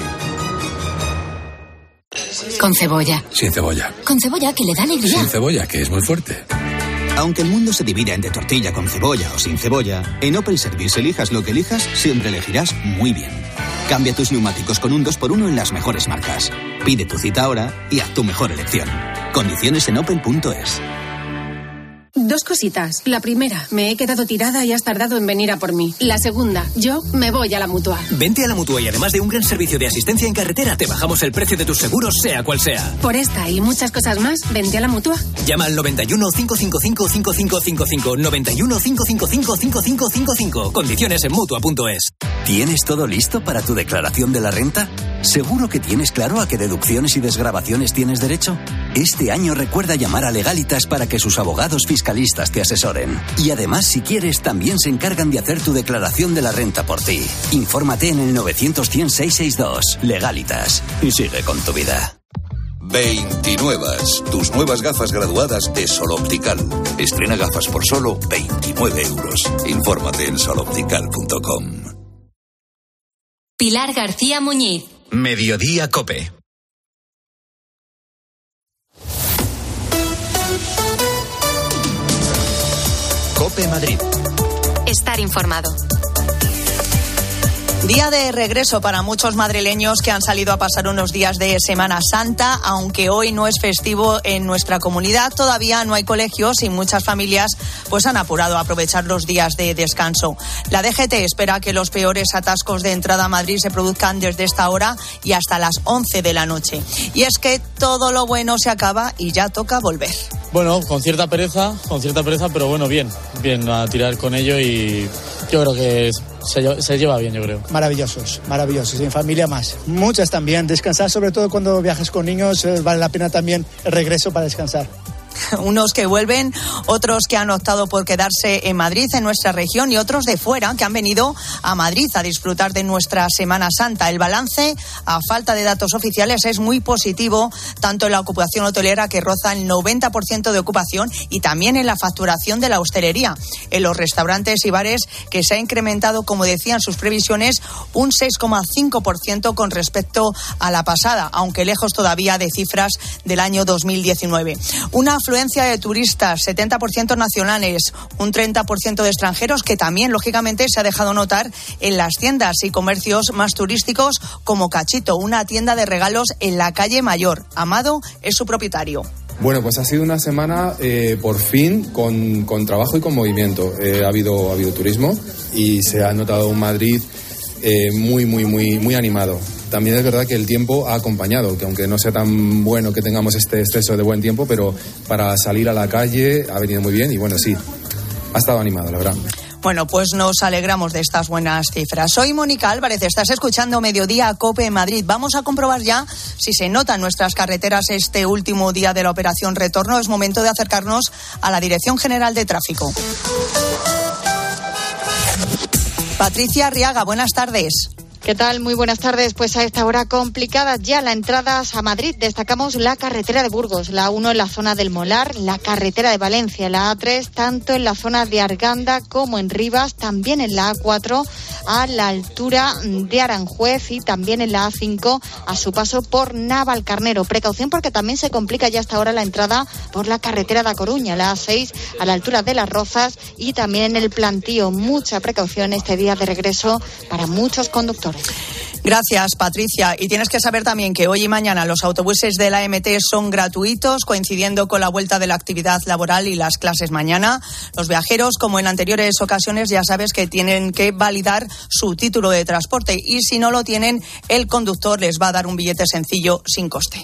Con cebolla. Sin cebolla. Con cebolla, que le da alegría. Sin cebolla, que es muy fuerte. Aunque el mundo se divida entre tortilla con cebolla o sin cebolla, en Opel Service elijas lo que elijas, siempre elegirás muy bien. Cambia tus neumáticos con un 2x1 en las mejores marcas. Pide tu cita ahora y haz tu mejor elección. Condiciones en opel.es. Dos cositas. La primera, me he quedado tirada y has tardado en venir a por mí. La segunda, yo me voy a la Mutua. Vente a la Mutua y además de un gran servicio de asistencia en carretera, te bajamos el precio de tus seguros, sea cual sea. Por esta y muchas cosas más, vente a la Mutua. Llama al 91 555 5555. 91 555 5555. Condiciones en Mutua.es. ¿Tienes todo listo para tu declaración de la renta? ¿Seguro que tienes claro a qué deducciones y desgravaciones tienes derecho? Este año recuerda llamar a Legalitas para que sus abogados fiscalistas te asesoren. Y además, si quieres, también se encargan de hacer tu declaración de la renta por ti. Infórmate en el 900-100-662. Legalitas. Y sigue con tu vida. 29. Tus nuevas gafas graduadas de Sol Optical. Estrena gafas por solo 29 euros. Infórmate en soloptical.com. Pilar García Muñiz. Mediodía Cope. Cope Madrid. Estar informado. Día de regreso para muchos madrileños que han salido a pasar unos días de Semana Santa, aunque hoy no es festivo en nuestra comunidad, todavía no hay colegios y muchas familias pues han apurado a aprovechar los días de descanso. La DGT espera que los peores atascos de entrada a Madrid se produzcan desde esta hora y hasta las 11 de la noche. Y es que todo lo bueno se acaba y ya toca volver. Bueno, con cierta pereza, pero bueno, bien a tirar con ello y yo creo que se lleva bien, yo creo. Maravillosos, y en familia más. Muchas también, descansar, sobre todo cuando viajes con niños, vale la pena también el regreso para descansar. Unos que vuelven, otros que han optado por quedarse en Madrid, en nuestra región, y otros de fuera que han venido a Madrid a disfrutar de nuestra Semana Santa. El balance, a falta de datos oficiales, es muy positivo, tanto en la ocupación hotelera, que roza el 90% de ocupación, y también en la facturación de la hostelería. En los restaurantes y bares, que se ha incrementado, como decían sus previsiones, un 6,5% con respecto a la pasada, aunque lejos todavía de cifras del año 2019. Una afluencia de turistas, 70% nacionales, un 30% de extranjeros, que también, lógicamente, se ha dejado notar en las tiendas y comercios más turísticos, como Cachito, una tienda de regalos en la calle Mayor. Amado es su propietario. Bueno, pues ha sido una semana, por fin, con trabajo y con movimiento. Ha habido turismo y se ha notado un Madrid muy animado. También es verdad que el tiempo ha acompañado, que aunque no sea tan bueno que tengamos este exceso de buen tiempo, pero para salir a la calle ha venido muy bien y bueno, sí, ha estado animado, la verdad. Bueno, pues nos alegramos de estas buenas cifras. Soy Mónica Álvarez, estás escuchando Mediodía Cope en Madrid. Vamos a comprobar ya si se nota en nuestras carreteras este último día de la operación Retorno. Es momento de acercarnos a la Dirección General de Tráfico. Patricia Arriaga, buenas tardes. ¿Qué tal? Muy buenas tardes. Pues a esta hora complicadas ya las entradas a Madrid. Destacamos la carretera de Burgos, la A1 en la zona del Molar, la carretera de Valencia, la A3, tanto en la zona de Arganda como en Rivas, también en la A4 a la altura de Aranjuez y también en la A5 a su paso por Navalcarnero. Precaución porque también se complica ya hasta ahora la entrada por la carretera de A Coruña, la A6 a la altura de Las Rozas y también en el Plantío. Mucha precaución este día de regreso para muchos conductores. Gracias, Patricia. Y tienes que saber también que hoy y mañana los autobuses de la AMT son gratuitos, coincidiendo con la vuelta de la actividad laboral y las clases mañana. Los viajeros, como en anteriores ocasiones, ya sabes que tienen que validar su título de transporte y si no lo tienen, el conductor les va a dar un billete sencillo sin coste.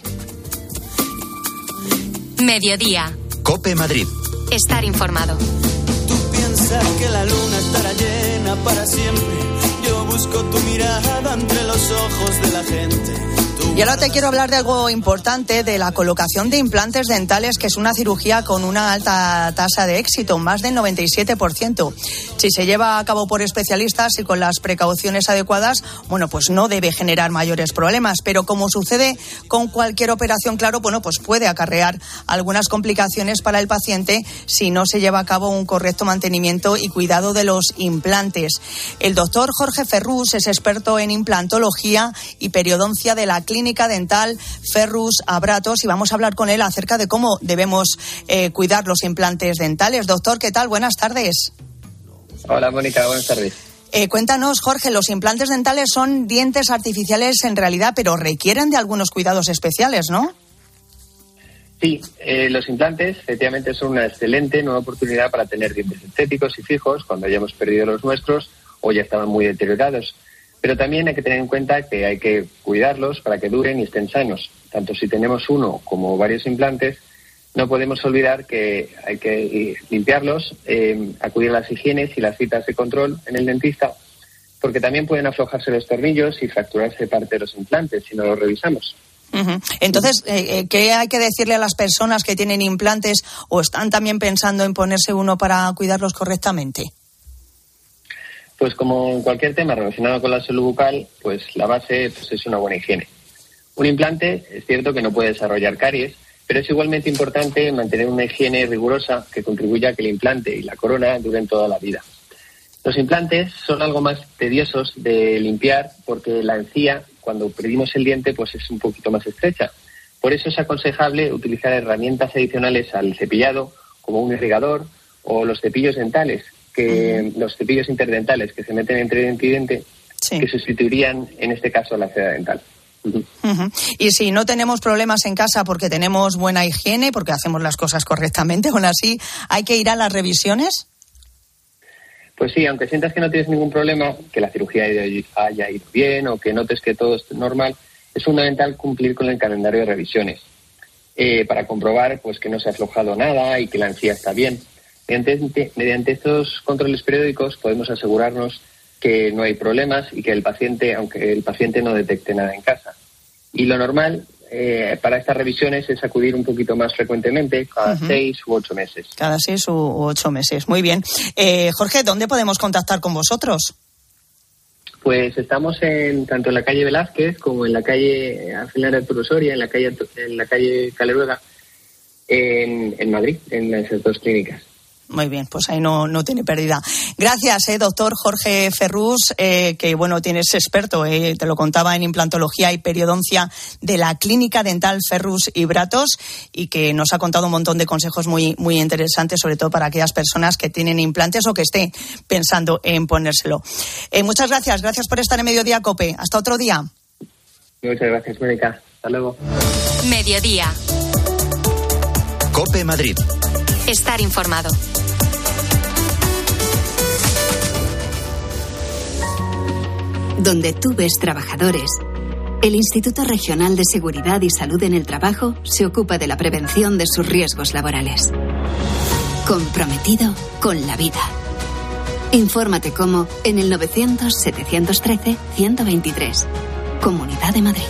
Mediodía. Cope Madrid. Estar informado. Tú piensas que la luna estará llena para siempre. Yo busco tu mirada entre los ojos de la gente. Y ahora te quiero hablar de algo importante, de la colocación de implantes dentales, que es una cirugía con una alta tasa de éxito, más del 97%. Si se lleva a cabo por especialistas y con las precauciones adecuadas, bueno, pues no debe generar mayores problemas. Pero como sucede con cualquier operación, claro, bueno, pues puede acarrear algunas complicaciones para el paciente si no se lleva a cabo un correcto mantenimiento y cuidado de los implantes. El doctor Jorge Ferrús es experto en implantología y periodoncia de la Clínica Dental Ferrús Abratos, y vamos a hablar con él acerca de cómo debemos cuidar los implantes dentales. Doctor, ¿qué tal? Buenas tardes. Hola, Mónica, buenas tardes. Cuéntanos, Jorge, los implantes dentales son dientes artificiales en realidad, pero requieren de algunos cuidados especiales, ¿no? Sí, los implantes efectivamente son una excelente nueva oportunidad para tener dientes estéticos y fijos cuando hayamos perdido los nuestros o ya estaban muy deteriorados. Pero también hay que tener en cuenta que hay que cuidarlos para que duren y estén sanos. Tanto si tenemos uno como varios implantes, no podemos olvidar que hay que limpiarlos, acudir a las higienes y las citas de control en el dentista, porque también pueden aflojarse los tornillos y fracturarse parte de los implantes si no los revisamos. Uh-huh. Entonces, ¿qué hay que decirle a las personas que tienen implantes o están también pensando en ponerse uno para cuidarlos correctamente? Pues como en cualquier tema relacionado con la salud bucal, pues la base pues es una buena higiene. Un implante es cierto que no puede desarrollar caries, pero es igualmente importante mantener una higiene rigurosa que contribuya a que el implante y la corona duren toda la vida. Los implantes son algo más tediosos de limpiar porque la encía, cuando perdimos el diente, pues es un poquito más estrecha. Por eso es aconsejable utilizar herramientas adicionales al cepillado, como un irrigador o los cepillos dentales, los cepillos interdentales que se meten entre diente y diente, sí, que sustituirían en este caso la seda dental. Uh-huh. Y si no tenemos problemas en casa porque tenemos buena higiene, porque hacemos las cosas correctamente, aún así, ¿hay que ir a las revisiones? Pues sí, aunque sientas que no tienes ningún problema, que la cirugía haya ido bien o que notes que todo es normal, es fundamental cumplir con el calendario de revisiones para comprobar pues que no se ha aflojado nada y que la encía está bien. Mediante estos controles periódicos podemos asegurarnos que no hay problemas y que aunque el paciente no detecte nada en casa. Y lo normal para estas revisiones es acudir un poquito más frecuentemente, cada 6 u 8 meses. Cada 6 u 8 meses, muy bien. Jorge, ¿dónde podemos contactar con vosotros? Pues estamos tanto en la calle Velázquez como en la calle Alfilar Arturo Soria, en la calle Caleruega, en Madrid, en esas dos clínicas. Muy bien, pues ahí no tiene pérdida. Gracias, doctor Jorge Ferrús, que bueno, tienes experto, te lo contaba, en implantología y periodoncia de la Clínica Dental Ferrús y Bratos, y que nos ha contado un montón de consejos muy, muy interesantes, sobre todo para aquellas personas que tienen implantes o que estén pensando en ponérselo. Muchas gracias por estar en Mediodía COPE. Hasta otro día. Muchas gracias, Mónica. Hasta luego. Mediodía. COPE Madrid. Estar informado. Donde tú ves trabajadores, el Instituto Regional de Seguridad y Salud en el Trabajo se ocupa de la prevención de sus riesgos laborales. Comprometido con la vida. Infórmate cómo en el 900-713-123. Comunidad de Madrid.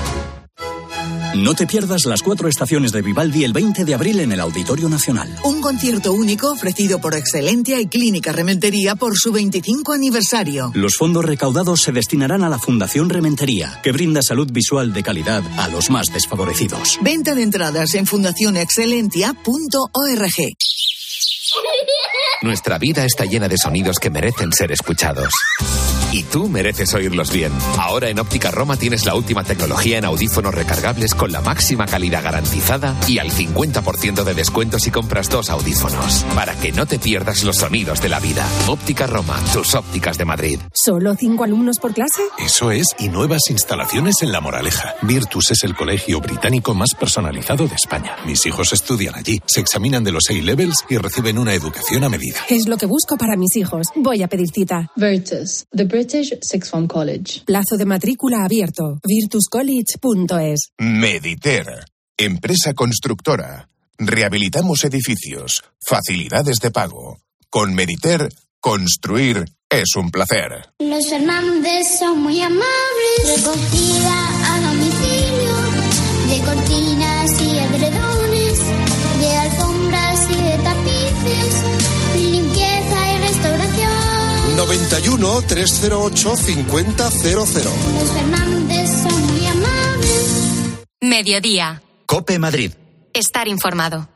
No te pierdas las 4 estaciones de Vivaldi el 20 de abril en el Auditorio Nacional. Un concierto único ofrecido por Excelentia y Clínica Rementería por su 25 aniversario. Los fondos recaudados se destinarán a la Fundación Rementería, que brinda salud visual de calidad a los más desfavorecidos. Venta de entradas en fundacionexcelentia.org. Nuestra vida está llena de sonidos que merecen ser escuchados. Y tú mereces oírlos bien. Ahora en Óptica Roma tienes la última tecnología en audífonos recargables con la máxima calidad garantizada y al 50% de descuento si compras 2 audífonos. Para que no te pierdas los sonidos de la vida. Óptica Roma, tus ópticas de Madrid. ¿Solo 5 alumnos por clase? Eso es, y nuevas instalaciones en La Moraleja. Virtus es el colegio británico más personalizado de España. Mis hijos estudian allí, se examinan de los A-Levels y reciben una educación a medida. Es lo que busco para mis hijos. Voy a pedir cita. Virtus, the British Sixth Form College. Plazo de matrícula abierto. virtuscollege.es. Mediter, empresa constructora. Rehabilitamos edificios. Facilidades de pago. Con Mediter, construir es un placer. Los Fernández son muy amables. Recogida a domicilio de cortinas y edredones, de alfombras y de tapices, limpieza y restauración. 91 308 5000. Los Fernández son muy amables. Mediodía. COPE Madrid. Estar informado.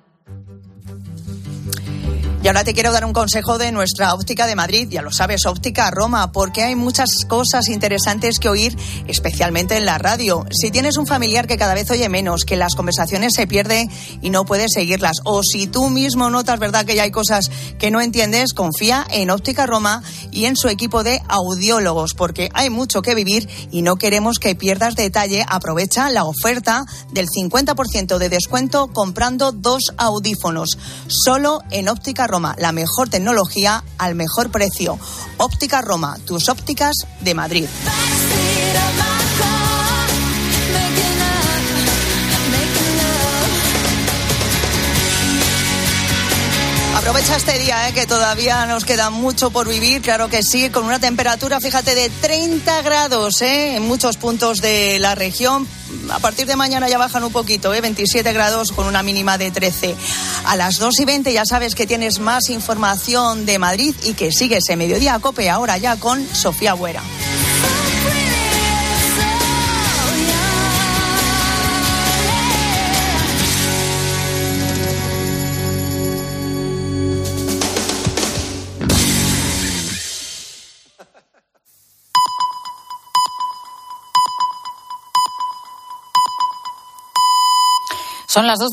Y ahora te quiero dar un consejo de nuestra óptica de Madrid, ya lo sabes, Óptica Roma, porque hay muchas cosas interesantes que oír, especialmente en la radio. Si tienes un familiar que cada vez oye menos, que las conversaciones se pierden y no puedes seguirlas, o si tú mismo notas, ¿verdad?, que ya hay cosas que no entiendes, confía en Óptica Roma y en su equipo de audiólogos, porque hay mucho que vivir y no queremos que pierdas detalle. Aprovecha la oferta del 50% de descuento comprando 2 audífonos, solo en Óptica Roma. La mejor tecnología al mejor precio. Óptica Roma, tus ópticas de Madrid. Aprovecha este día, que todavía nos queda mucho por vivir, claro que sí, con una temperatura, fíjate, de 30 grados en muchos puntos de la región. A partir de mañana ya bajan un poquito, 27 grados con una mínima de 13. A las 2:20 ya sabes que tienes más información de Madrid y que sigues en Mediodía COPE ahora ya con Sofía Buera. Son las 2.